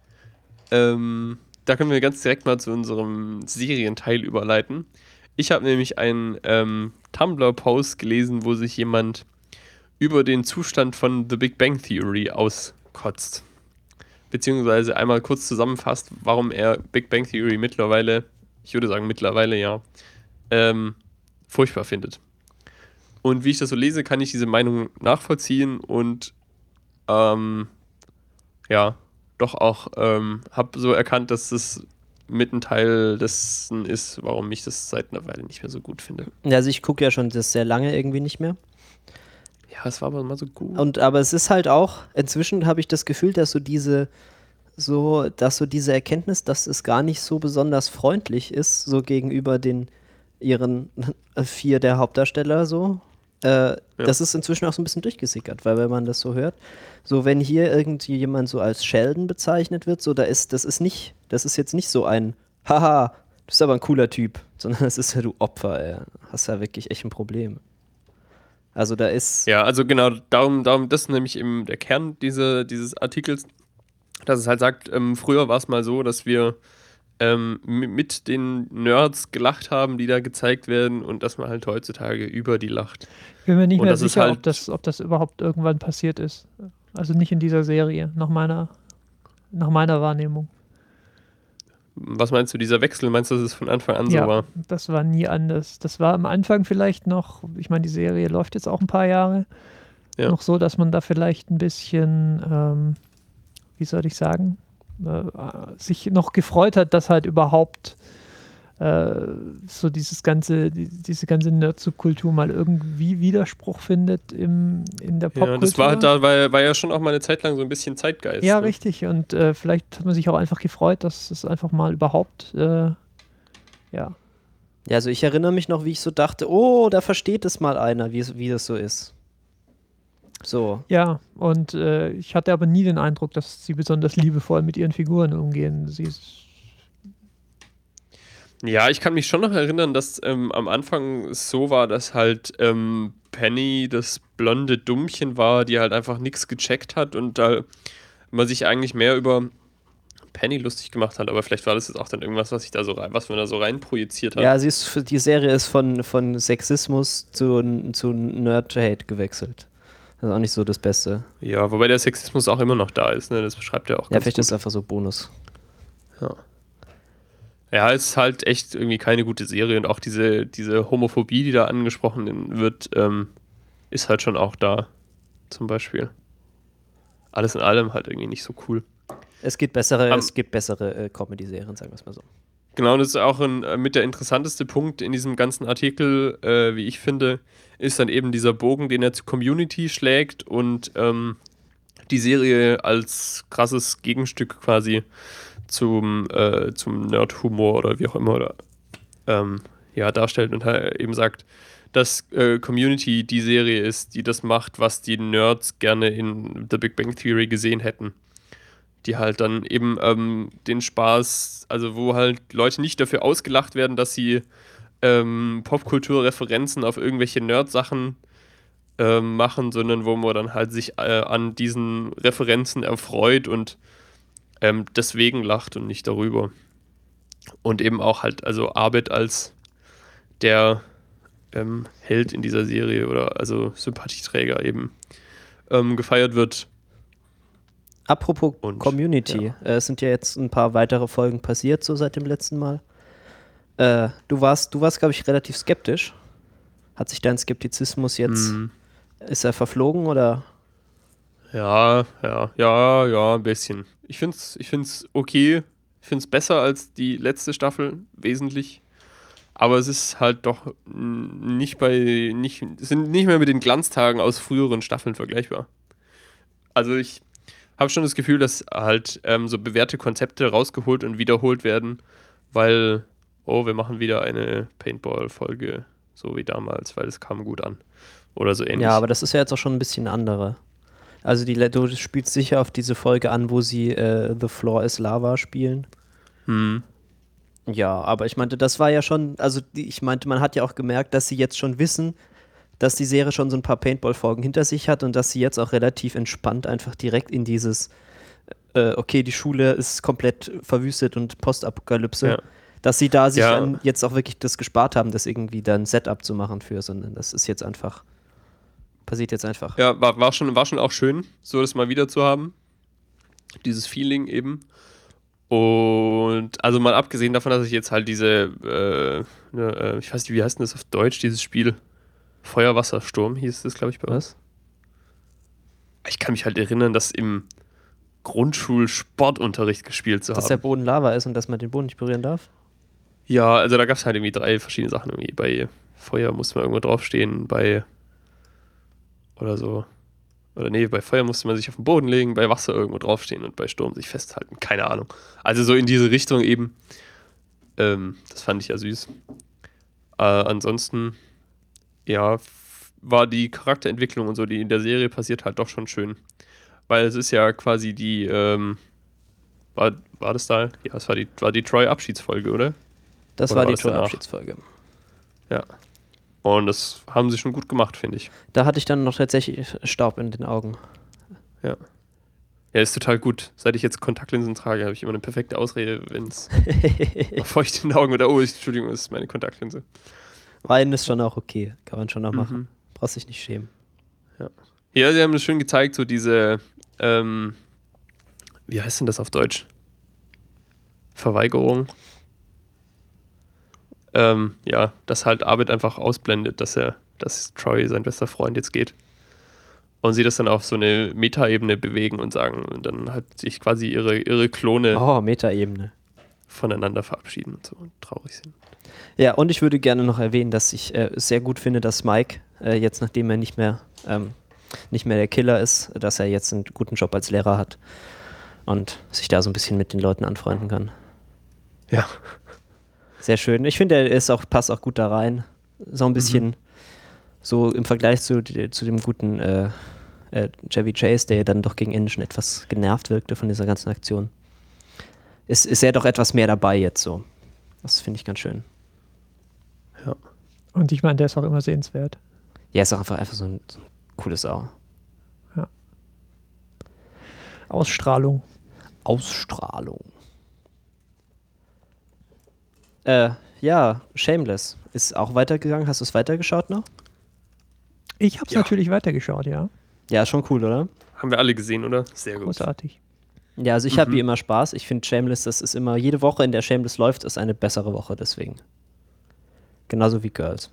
Da können wir ganz direkt mal zu unserem Serienteil überleiten. Ich habe nämlich einen Tumblr-Post gelesen, wo sich jemand über den Zustand von The Big Bang Theory auskotzt. Beziehungsweise einmal kurz zusammenfasst, warum er Big Bang Theory mittlerweile, ich würde sagen mittlerweile ja, furchtbar findet. Und wie ich das so lese, kann ich diese Meinung nachvollziehen und ja, doch auch habe so erkannt, dass das mit ein Teil dessen ist, warum ich das seit einer Weile nicht mehr so gut finde. Also ich gucke ja schon das sehr lange irgendwie nicht mehr. Ja, es war aber mal so gut. Aber es ist halt auch, inzwischen habe ich das Gefühl, dass diese Erkenntnis, dass es gar nicht so besonders freundlich ist, so gegenüber ihren 4 der Hauptdarsteller so. Das ist inzwischen auch so ein bisschen durchgesickert, weil wenn man das so hört, so wenn hier irgendwie jemand so als Sheldon bezeichnet wird, so das ist jetzt nicht so ein Haha, du bist aber ein cooler Typ, sondern das ist ja du Opfer, ey. Hast ja wirklich echt ein Problem. Also da ist... Ja, also genau, darum, das ist nämlich eben der Kern dieses Artikels, dass es halt sagt, früher war es mal so, dass wir mit den Nerds gelacht haben, die da gezeigt werden und dass man halt heutzutage über die lacht. Ich bin mir nicht Und mehr das ist sicher, halt- ob das überhaupt irgendwann passiert ist. Also nicht in dieser Serie, nach meiner Wahrnehmung. Was meinst du, dieser Wechsel? Meinst du, dass es von Anfang an so Ja, war? das war nie anders. Das war am Anfang vielleicht noch, ich meine, die Serie läuft jetzt auch ein paar Jahre, Ja. noch so, dass man da vielleicht ein bisschen, wie soll ich sagen, sich noch gefreut hat, dass halt überhaupt so diese ganze Nerd-Subkultur mal irgendwie Widerspruch findet in der Popkultur. Ja, das war halt war ja schon auch mal eine Zeit lang so ein bisschen Zeitgeist. Ja, ne? richtig. Und vielleicht hat man sich auch einfach gefreut, dass es einfach mal überhaupt, ja. Ja, also ich erinnere mich noch, wie ich so dachte, oh, da versteht es mal einer, wie das so ist. So. Ja, und ich hatte aber nie den Eindruck, dass sie besonders liebevoll mit ihren Figuren umgehen. Ja, ich kann mich schon noch erinnern, dass am Anfang es so war, dass halt Penny das blonde Dummchen war, die halt einfach nichts gecheckt hat und da man sich eigentlich mehr über Penny lustig gemacht hat, aber vielleicht war das jetzt auch dann irgendwas, was man da so rein projiziert hat. Ja, die Serie ist von Sexismus zu Nerd-Hate gewechselt. Das ist auch nicht so das Beste. Ja, wobei der Sexismus auch immer noch da ist, ne? Das beschreibt er auch Ja, ganz vielleicht gut. ist es einfach so Bonus. Ja. Ja, es ist halt echt irgendwie keine gute Serie und auch diese Homophobie, die da angesprochen wird, ist halt schon auch da, zum Beispiel. Alles in allem halt irgendwie nicht so cool. Es gibt bessere Comedy-Serien, sagen wir es mal so. Genau, und das ist auch mit der interessanteste Punkt in diesem ganzen Artikel, wie ich finde, ist dann eben dieser Bogen, den er zu Community schlägt und die Serie als krasses Gegenstück quasi zum Nerd-Humor oder wie auch immer darstellt und halt eben sagt, dass Community die Serie ist, die das macht, was die Nerds gerne in The Big Bang Theory gesehen hätten. Die halt dann eben den Spaß, also wo halt Leute nicht dafür ausgelacht werden, dass sie Popkulturreferenzen auf irgendwelche Nerd-Sachen machen, sondern wo man dann halt sich an diesen Referenzen erfreut und deswegen lacht und nicht darüber. Und eben auch halt, also Abed als der Held in dieser Serie oder also Sympathieträger eben gefeiert wird. Apropos Und, Community, es sind ja jetzt ein paar weitere Folgen passiert, so seit dem letzten Mal. Du warst glaube ich, relativ skeptisch. Hat sich dein Skeptizismus jetzt, ist er verflogen oder? Ja, ein bisschen. Ich find's okay. Ich find's besser als die letzte Staffel, wesentlich. Aber es ist halt doch sind nicht mehr mit den Glanztagen aus früheren Staffeln vergleichbar. Also ich habe schon das Gefühl, dass halt so bewährte Konzepte rausgeholt und wiederholt werden, weil, wir machen wieder eine Paintball-Folge, so wie damals, weil es kam gut an. Oder so ähnlich. Ja, aber das ist ja jetzt auch schon ein bisschen andere. Also du spielst sicher auf diese Folge an, wo sie The Floor is Lava spielen. Ja, aber ich meinte, das war ja schon, man hat ja auch gemerkt, dass sie jetzt schon wissen, dass die Serie schon so ein paar Paintball-Folgen hinter sich hat und dass sie jetzt auch relativ entspannt einfach direkt in dieses okay, die Schule ist komplett verwüstet und Postapokalypse, dass sie da sich dann jetzt auch wirklich das gespart haben, das irgendwie dann Setup zu machen für, sondern das ist jetzt einfach Passiert jetzt einfach. Ja, war schon auch schön, so das mal wieder zu haben. Dieses Feeling eben. Und also mal abgesehen davon, dass ich jetzt halt diese, ich weiß nicht, wie heißt denn das auf Deutsch, dieses Spiel? Feuer, Wasser, Sturm hieß das, glaube ich, bei uns. Ich kann mich halt erinnern, das im Grundschulsportunterricht gespielt zu haben. Dass der Boden Lava ist und dass man den Boden nicht berühren darf? Ja, also da gab es halt irgendwie 3 verschiedene Sachen. Irgendwie bei Feuer musste man irgendwo draufstehen, bei oder so. Oder nee, bei Feuer musste man sich auf den Boden legen, bei Wasser irgendwo draufstehen und bei Sturm sich festhalten. Keine Ahnung. Also so in diese Richtung eben. Das fand ich ja süß. Ansonsten, ja, war die Charakterentwicklung und so, die in der Serie passiert, halt doch schon schön. Weil es ist ja quasi die, war das da? Ja, es war die Troy-Abschiedsfolge, oder? Das Oder war war die das danach? Abschiedsfolge. Ja. Und das haben sie schon gut gemacht, finde ich. Da hatte ich dann noch tatsächlich Staub in den Augen. Ja. Ja, ist total gut. Seit ich jetzt Kontaktlinsen trage, habe ich immer eine perfekte Ausrede, wenn es feucht in den Augen oder Entschuldigung, das ist meine Kontaktlinse. Weinen ist schon auch okay. Kann man schon auch machen. Brauchst dich nicht schämen. Ja, sie haben das schön gezeigt, so diese, wie heißt denn das auf Deutsch? Verweigerung. Ja, dass halt Abed einfach ausblendet, dass Troy, sein bester Freund, jetzt geht. Und sie das dann auf so eine Metaebene bewegen und sagen und dann halt sich quasi ihre Klone Oh, Metaebene. voneinander verabschieden und so und traurig sind. Ja, und ich würde gerne noch erwähnen, dass ich es sehr gut finde, dass Mike, jetzt nachdem er nicht mehr der Killer ist, dass er jetzt einen guten Job als Lehrer hat und sich da so ein bisschen mit den Leuten anfreunden kann. Ja. Sehr schön. Ich finde, passt auch gut da rein. So ein bisschen so im Vergleich zu dem guten Chevy Chase, der ja dann doch gegen Ende schon etwas genervt wirkte von dieser ganzen Aktion. Ist er doch etwas mehr dabei jetzt so. Das finde ich ganz schön. Ja. Und ich meine, der ist auch immer sehenswert. Ja, ist auch einfach so ein cooles Sau. Ausstrahlung. Ausstrahlung. Ja, Shameless. Ist auch weitergegangen. Hast du es weitergeschaut noch? Ich habe es natürlich weitergeschaut, ja. Ja, ist schon cool, oder? Haben wir alle gesehen, oder? Sehr gut. Großartig. Ja, also ich habe wie immer Spaß. Ich finde Shameless, das ist immer, jede Woche, in der Shameless läuft, ist eine bessere Woche deswegen. Genauso wie Girls.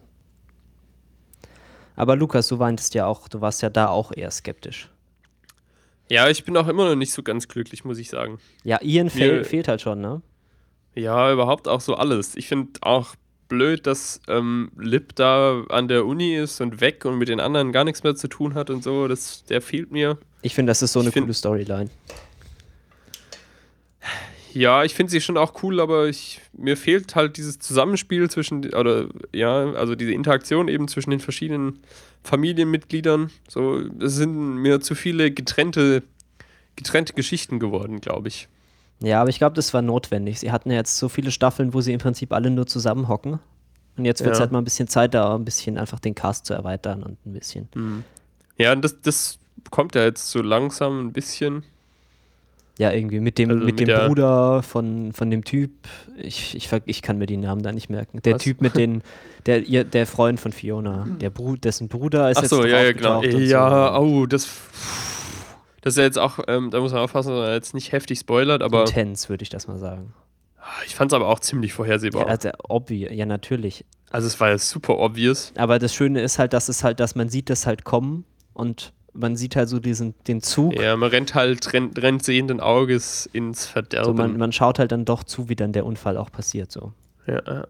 Aber Lukas, du warst ja da auch eher skeptisch. Ja, ich bin auch immer noch nicht so ganz glücklich, muss ich sagen. Ja, Ian fehlt halt schon, ne? Ja, überhaupt auch so alles. Ich finde auch blöd, dass Lip da an der Uni ist und weg und mit den anderen gar nichts mehr zu tun hat und so. Der fehlt mir. Ich finde, das ist so eine coole Storyline. Ja, ich finde sie schon auch cool, aber mir fehlt halt dieses Zusammenspiel also diese Interaktion eben zwischen den verschiedenen Familienmitgliedern. So, es sind mir zu viele getrennte Geschichten geworden, glaube ich. Ja, aber ich glaube, das war notwendig. Sie hatten ja jetzt so viele Staffeln, wo sie im Prinzip alle nur zusammenhocken. Und jetzt wird es halt mal ein bisschen Zeit, da ein bisschen einfach den Cast zu erweitern und ein bisschen. Ja, und das kommt ja jetzt so langsam ein bisschen. Ja, irgendwie mit dem Bruder von dem Typ, ich kann mir die Namen da nicht merken. Der Typ mit der Freund von Fiona, dessen Bruder ist jetzt genau. Ja, so. das ist ja jetzt auch, da muss man aufpassen, dass man jetzt nicht heftig spoilert, aber Intens, würde ich das mal sagen. ich fand es aber auch ziemlich vorhersehbar. Ja, also ja, natürlich. Also es war ja super obvious. Aber das Schöne ist halt, dass man sieht das halt kommen und man sieht halt so den Zug. Ja, man rennt sehenden Auges ins Verderben. So, man schaut halt dann doch zu, wie dann der Unfall auch passiert. So. Ja.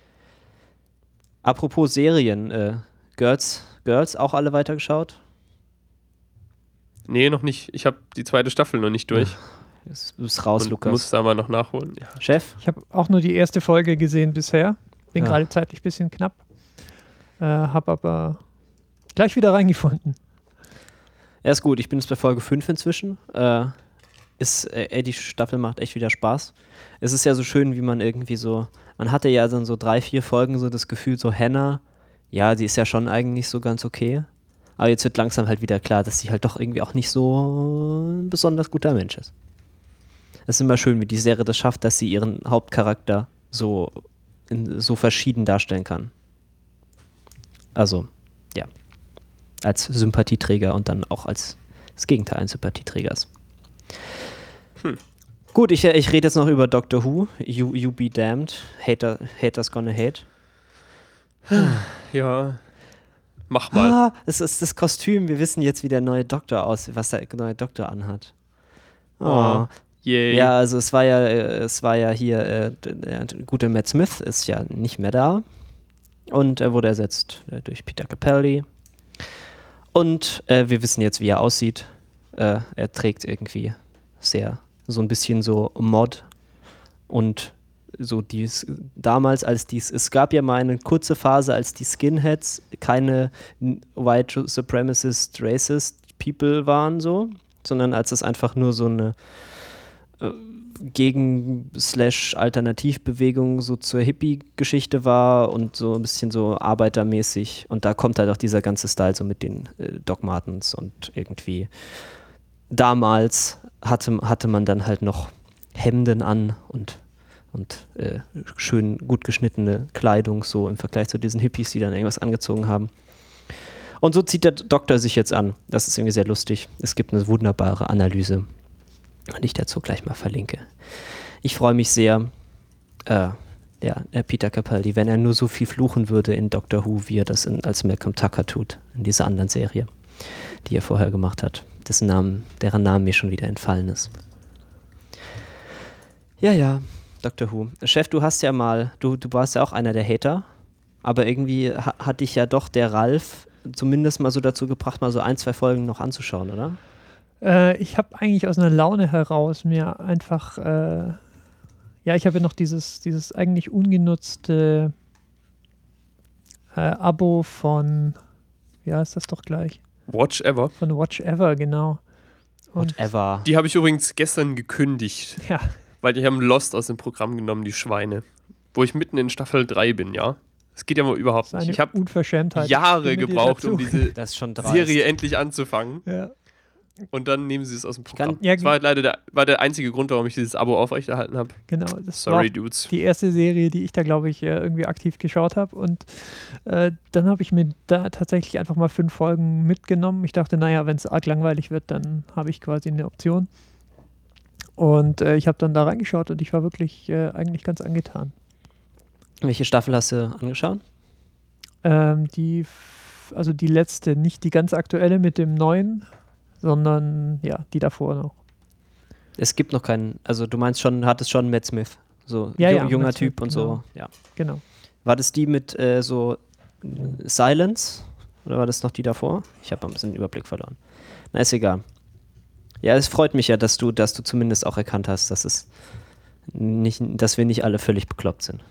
Apropos Serien, Girls auch alle weitergeschaut? Nee, noch nicht. Ich habe die 2. Staffel noch nicht durch. Das ist raus, und Lukas. muss da mal noch nachholen. Ja. Chef? Ich habe auch nur die erste Folge gesehen bisher. Bin Ja. gerade zeitlich ein bisschen knapp. Habe aber gleich wieder reingefunden. Ja, ist gut. Ich bin jetzt bei Folge 5 inzwischen. Die Staffel macht echt wieder Spaß. Es ist ja so schön, wie man irgendwie so, man hatte ja dann so 3-4 Folgen so das Gefühl, so Hannah, ja, die ist ja schon eigentlich so ganz okay. Aber jetzt wird langsam halt wieder klar, dass sie halt doch irgendwie auch nicht so ein besonders guter Mensch ist. Es ist immer schön, wie die Serie das schafft, dass sie ihren Hauptcharakter so verschieden darstellen kann. Also, ja. als Sympathieträger und dann auch als das Gegenteil eines Sympathieträgers. Gut, ich rede jetzt noch über Doctor Who. You be damned. Haters gonna hate. Ja, mach mal. Es ist das Kostüm. Wir wissen jetzt, wie der neue Doktor aussieht, was der neue Doktor anhat. Oh, yay. Ja, also es war ja hier, der gute Matt Smith ist ja nicht mehr da. Und er wurde ersetzt durch Peter Capaldi. Und wir wissen jetzt, wie er aussieht. Er trägt irgendwie so ein bisschen so Mod. Und so damals, es gab ja mal eine kurze Phase, als die Skinheads keine White Supremacist Racist People waren, so, sondern als es einfach nur so eine Gegen-Alternativbewegung so zur Hippie-Geschichte war und so ein bisschen so arbeitermäßig. Und da kommt halt auch dieser ganze Style so mit den Doc Martens und irgendwie damals hatte man dann halt noch Hemden an und schön gut geschnittene Kleidung so im Vergleich zu diesen Hippies, die dann irgendwas angezogen haben. Und so zieht der Doktor sich jetzt an. Das ist irgendwie sehr lustig. Es gibt eine wunderbare Analyse, die ich dazu gleich mal verlinke. Ich freue mich sehr, Peter Capaldi, wenn er nur so viel fluchen würde in Doctor Who, wie er das als Malcolm Tucker tut, in dieser anderen Serie, die er vorher gemacht hat, deren Name mir schon wieder entfallen ist. Ja, Doctor Who. Chef, du hast ja mal, du warst ja auch einer der Hater, aber irgendwie hat dich ja doch der Ralf zumindest mal so dazu gebracht, mal so 1, 2 Folgen noch anzuschauen, oder? Ich habe eigentlich aus einer Laune heraus mir einfach, ich habe ja noch dieses eigentlich ungenutzte Abo von, wie heißt das doch gleich? Watch Ever. Von Watch Ever, genau. Und Whatever. Die habe ich übrigens gestern gekündigt, ja, weil die haben Lost aus dem Programm genommen, die Schweine. Wo ich mitten in Staffel 3 bin, ja. Das geht ja mal überhaupt das ist nicht. eine Ich habe Unverschämtheit. Jahre Ich stimme dir gebraucht, dazu. um diese Das ist schon dreist. Serie endlich anzufangen. Ja, Und dann nehmen sie es aus dem Programm. Ja, Das war halt leider der einzige Grund, warum ich dieses Abo aufrechterhalten habe. genau. Das Sorry, war Dudes. die erste Serie, die ich da, glaube ich, irgendwie aktiv geschaut habe. Und dann habe ich mir da tatsächlich einfach mal 5 Folgen mitgenommen. Ich dachte, naja, wenn es arg langweilig wird, dann habe ich quasi eine Option. Und ich habe dann da reingeschaut und ich war wirklich eigentlich ganz angetan. Welche Staffel hast du angeschaut? Die letzte, nicht die ganz aktuelle mit dem neuen, sondern ja, die davor noch. Es gibt noch keinen, also du meinst schon, hattest schon Matt Smith, so Ja, junger Matt Typ Smith, und genau. so, ja. Genau. War das die mit so Silence? Oder war das noch die davor? Ich habe ein bisschen den Überblick verloren. Na, ist egal. Ja, es freut mich ja, dass du zumindest auch erkannt hast, dass wir nicht alle völlig bekloppt sind.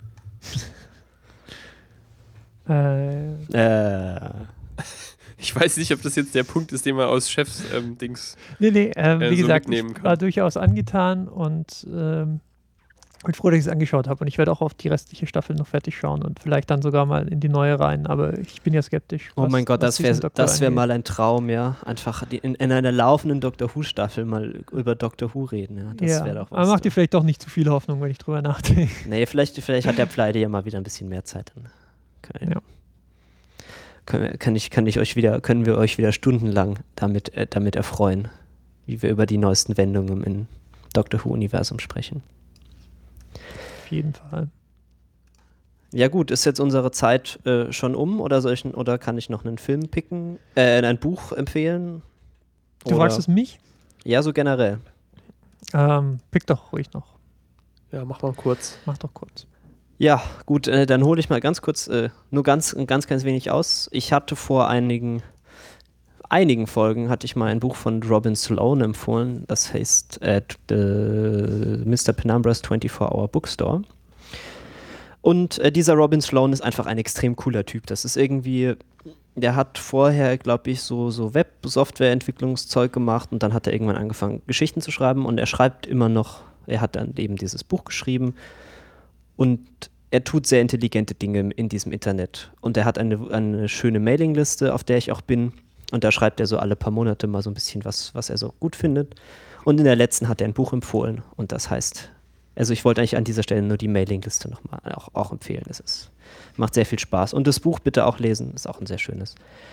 Ich weiß nicht, ob das jetzt der Punkt ist, den man aus Chefs Dings Nee, wie so gesagt, mitnehmen ich kann. war durchaus angetan und bin froh, dass ich es angeschaut habe. Und ich werde auch auf die restliche Staffel noch fertig schauen und vielleicht dann sogar mal in die neue rein. Aber ich bin ja skeptisch. Oh mein Gott, das diesen Doktor wär angeht. mal ein Traum, ja. Einfach in einer laufenden Doctor Who-Staffel mal über Doctor Who reden, ja. Das wäre doch was. Aber macht dir vielleicht doch nicht zu viel Hoffnung, wenn ich drüber nachdenke. Nee, vielleicht hat der Pleite ja mal wieder ein bisschen mehr Zeit. Dann Ja. können wir euch wieder stundenlang damit erfreuen, wie wir über die neuesten Wendungen im Doctor Who-Universum sprechen. Auf jeden Fall. Ja gut, ist jetzt unsere Zeit schon um oder kann ich noch einen Film picken, ein Buch empfehlen? Du fragst es mich? Ja, so generell. Pick doch ruhig noch. Ja, mach mal kurz. Mach doch kurz. Ja, gut, dann hole ich mal ganz kurz, nur ganz wenig aus. Ich hatte vor einigen Folgen hatte ich mal ein Buch von Robin Sloan empfohlen, das heißt Mr. Penumbra's 24-Hour Bookstore. Und dieser Robin Sloan ist einfach ein extrem cooler Typ. Das ist irgendwie, der hat vorher, glaube ich, so Web-Software-Entwicklungszeug gemacht und dann hat er irgendwann angefangen, Geschichten zu schreiben und er schreibt immer noch, er hat dann eben dieses Buch geschrieben und er tut sehr intelligente Dinge in diesem Internet. Und er hat eine schöne Mailingliste, auf der ich auch bin. Und da schreibt er so alle paar Monate mal so ein bisschen was er so gut findet. Und in der letzten hat er ein Buch empfohlen. Und das heißt, also ich wollte eigentlich an dieser Stelle nur die Mailingliste nochmal auch empfehlen. Macht sehr viel Spaß. Und das Buch bitte auch lesen, ist auch ein sehr schönes.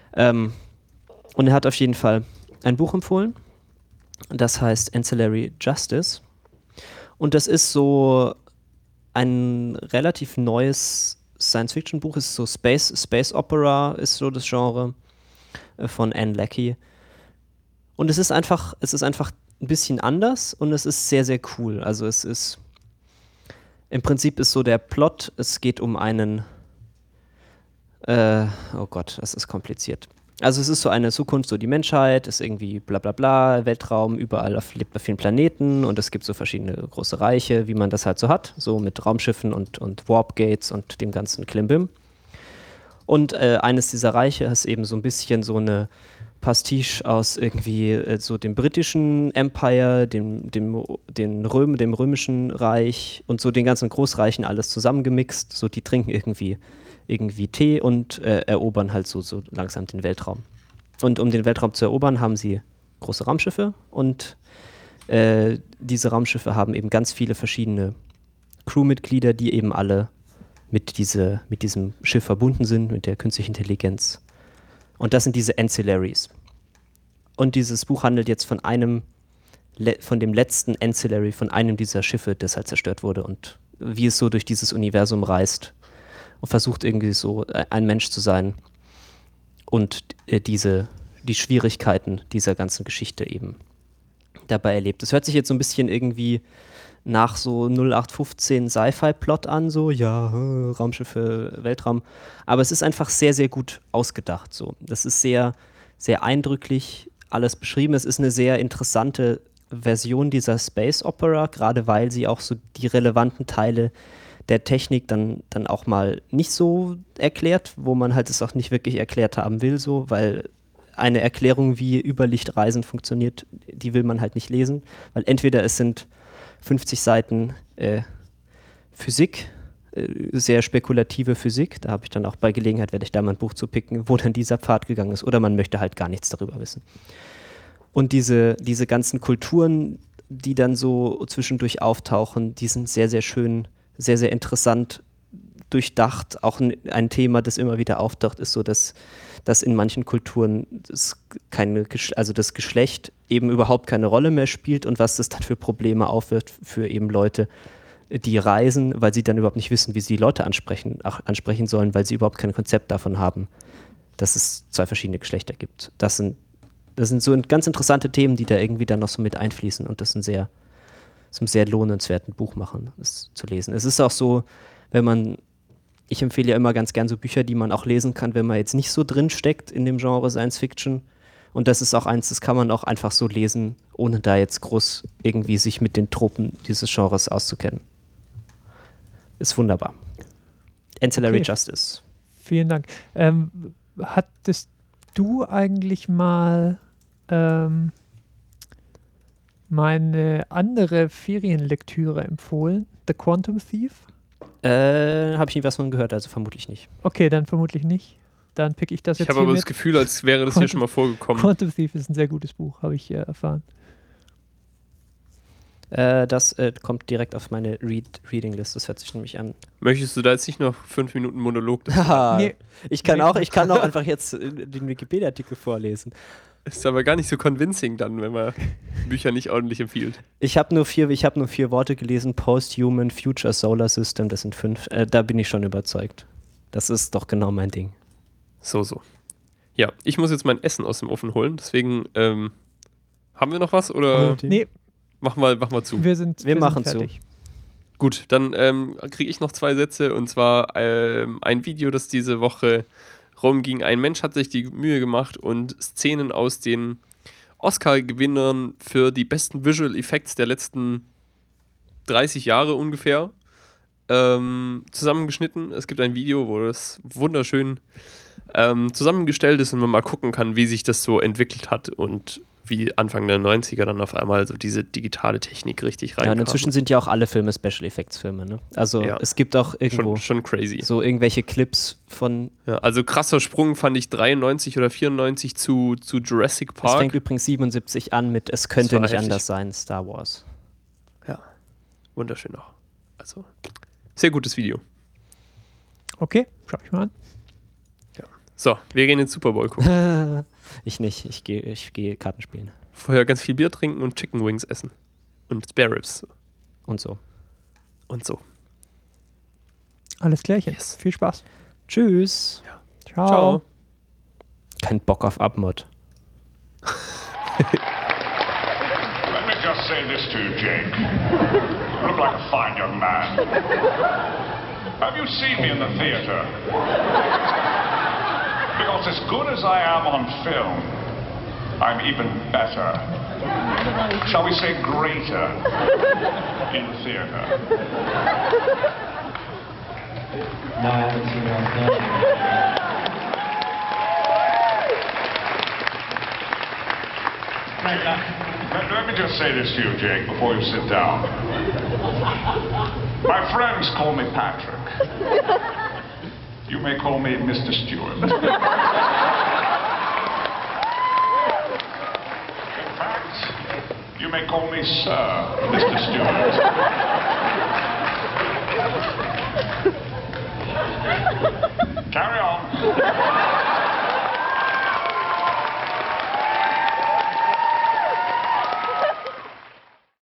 Und er hat auf jeden Fall ein Buch empfohlen, das heißt Ancillary Justice. Und das ist so ein relativ neues Science-Fiction-Buch, ist so Space Opera ist so das Genre von Anne Leckie. Und es ist einfach ein bisschen anders und es ist sehr, sehr cool. Also es ist, im Prinzip ist so der Plot, es geht um einen, oh Gott, das ist kompliziert. Also es ist so eine Zukunft, so die Menschheit ist irgendwie bla bla bla, Weltraum, überall lebt auf vielen Planeten und es gibt so verschiedene große Reiche, wie man das halt so hat, so mit Raumschiffen und Warp-Gates und dem ganzen Klimbim. Und eines dieser Reiche ist eben so ein bisschen so eine Pastiche aus irgendwie so dem britischen Empire, dem römischen Reich und so den ganzen Großreichen alles zusammengemixt. So, die trinken irgendwie Tee und erobern halt so langsam den Weltraum. Und um den Weltraum zu erobern, haben sie große Raumschiffe und diese Raumschiffe haben eben ganz viele verschiedene Crewmitglieder, die eben alle mit diesem Schiff verbunden sind, mit der künstlichen Intelligenz. Und das sind diese Ancillaries. Und dieses Buch handelt jetzt von dem letzten Ancillary, von einem dieser Schiffe, das halt zerstört wurde und wie es so durch dieses Universum reist und versucht irgendwie so ein Mensch zu sein und die Schwierigkeiten dieser ganzen Geschichte eben dabei erlebt. Das hört sich jetzt so ein bisschen irgendwie nach so 0815 Sci-Fi-Plot an, so, ja, Raumschiffe, Weltraum. Aber es ist einfach sehr, sehr gut ausgedacht. So. Das ist sehr, sehr eindrücklich alles beschrieben. Es ist eine sehr interessante Version dieser Space Opera, gerade weil sie auch so die relevanten Teile der Technik dann auch mal nicht so erklärt, wo man halt es auch nicht wirklich erklärt haben will, so, weil eine Erklärung, wie Überlichtreisen funktioniert, die will man halt nicht lesen, weil entweder es sind 50 Seiten Physik, sehr spekulative Physik. Da habe ich dann auch bei Gelegenheit, werde ich da mal ein Buch zu picken, wo dann dieser Pfad gegangen ist. Oder man möchte halt gar nichts darüber wissen. Und diese ganzen Kulturen, die dann so zwischendurch auftauchen, die sind sehr, sehr schön, sehr, sehr interessant durchdacht. Auch ein Thema, das immer wieder auftaucht, ist so, dass in manchen Kulturen das Geschlecht eben überhaupt keine Rolle mehr spielt und was das dann für Probleme aufwirft für eben Leute, die reisen, weil sie dann überhaupt nicht wissen, wie sie die Leute ansprechen sollen, weil sie überhaupt kein Konzept davon haben, dass es zwei verschiedene Geschlechter gibt. Das sind so ganz interessante Themen, die da irgendwie dann noch so mit einfließen und das ein sehr lohnenswerten Buch machen, es zu lesen. Es ist auch so, ich empfehle ja immer ganz gern so Bücher, die man auch lesen kann, wenn man jetzt nicht so drin steckt in dem Genre Science Fiction. Und das ist auch eins, das kann man auch einfach so lesen, ohne da jetzt groß irgendwie sich mit den Tropen dieses Genres auszukennen. Ist wunderbar. Ancillary Justice. Vielen Dank. Hattest du eigentlich mal meine andere Ferienlektüre empfohlen? The Quantum Thief? Habe ich nie was von gehört, also vermutlich nicht. Okay, dann vermutlich nicht. Dann pick ich das jetzt. Ich habe aber das Gefühl, als wäre das hier schon mal vorgekommen. Quantum Thief ist ein sehr gutes Buch, habe ich erfahren. Das kommt direkt auf meine Reading-List, das hört sich nämlich an. Möchtest du da jetzt nicht noch 5 Minuten Monolog? Nee. Ich kann auch einfach jetzt den Wikipedia-Artikel vorlesen. Ist aber gar nicht so convincing dann, wenn man Bücher nicht ordentlich empfiehlt. Ich habe nur 4 Worte gelesen: Post-Human, Future Solar System, das sind 5. Da bin ich schon überzeugt. Das ist doch genau mein Ding. So. Ja, ich muss jetzt mein Essen aus dem Ofen holen, deswegen haben wir noch was oder? Nee. Mach mal zu. Wir machen fertig. Zu. Gut, dann kriege ich noch 2 Sätze und zwar ein Video, das diese Woche rumging. Ein Mensch hat sich die Mühe gemacht und Szenen aus den Oscar-Gewinnern für die besten Visual Effects der letzten 30 Jahre ungefähr zusammengeschnitten. Es gibt ein Video, wo das wunderschön zusammengestellt ist und man mal gucken kann, wie sich das so entwickelt hat und wie Anfang der 90er dann auf einmal so diese digitale Technik richtig reinkam. Ja, und inzwischen sind ja auch alle Filme Special Effects Filme, ne? Also ja, es gibt auch irgendwo schon crazy. So irgendwelche Clips von... Ja, also krasser Sprung fand ich 93 oder 94 zu Jurassic Park. Es fängt übrigens 77 an mit Es könnte nicht anders sein, Star Wars. Ja, wunderschön auch. Also, sehr gutes Video. Okay, schau ich mal an. Ja. So, wir gehen den Super Bowl gucken. Ich nicht, ich gehe Karten spielen. Vorher ganz viel Bier trinken und Chicken Wings essen. Und Spare Ribs. Und so. Und so. Alles klärchen. Yes. Viel Spaß. Tschüss. Ciao. Ciao. Kein Bock auf Abmod. Let me just say this to you, Jake. You look like a fine young man. Have you seen me in the theater? Because as good as I am on film, I'm even better. Shall we say greater in the theater? No, I haven't seen that. Let me just say this to you, Jake, before you sit down. My friends call me Patrick. You may call me Mr. Stewart. In fact, you may call me Sir Mr. Stewart. Carry on.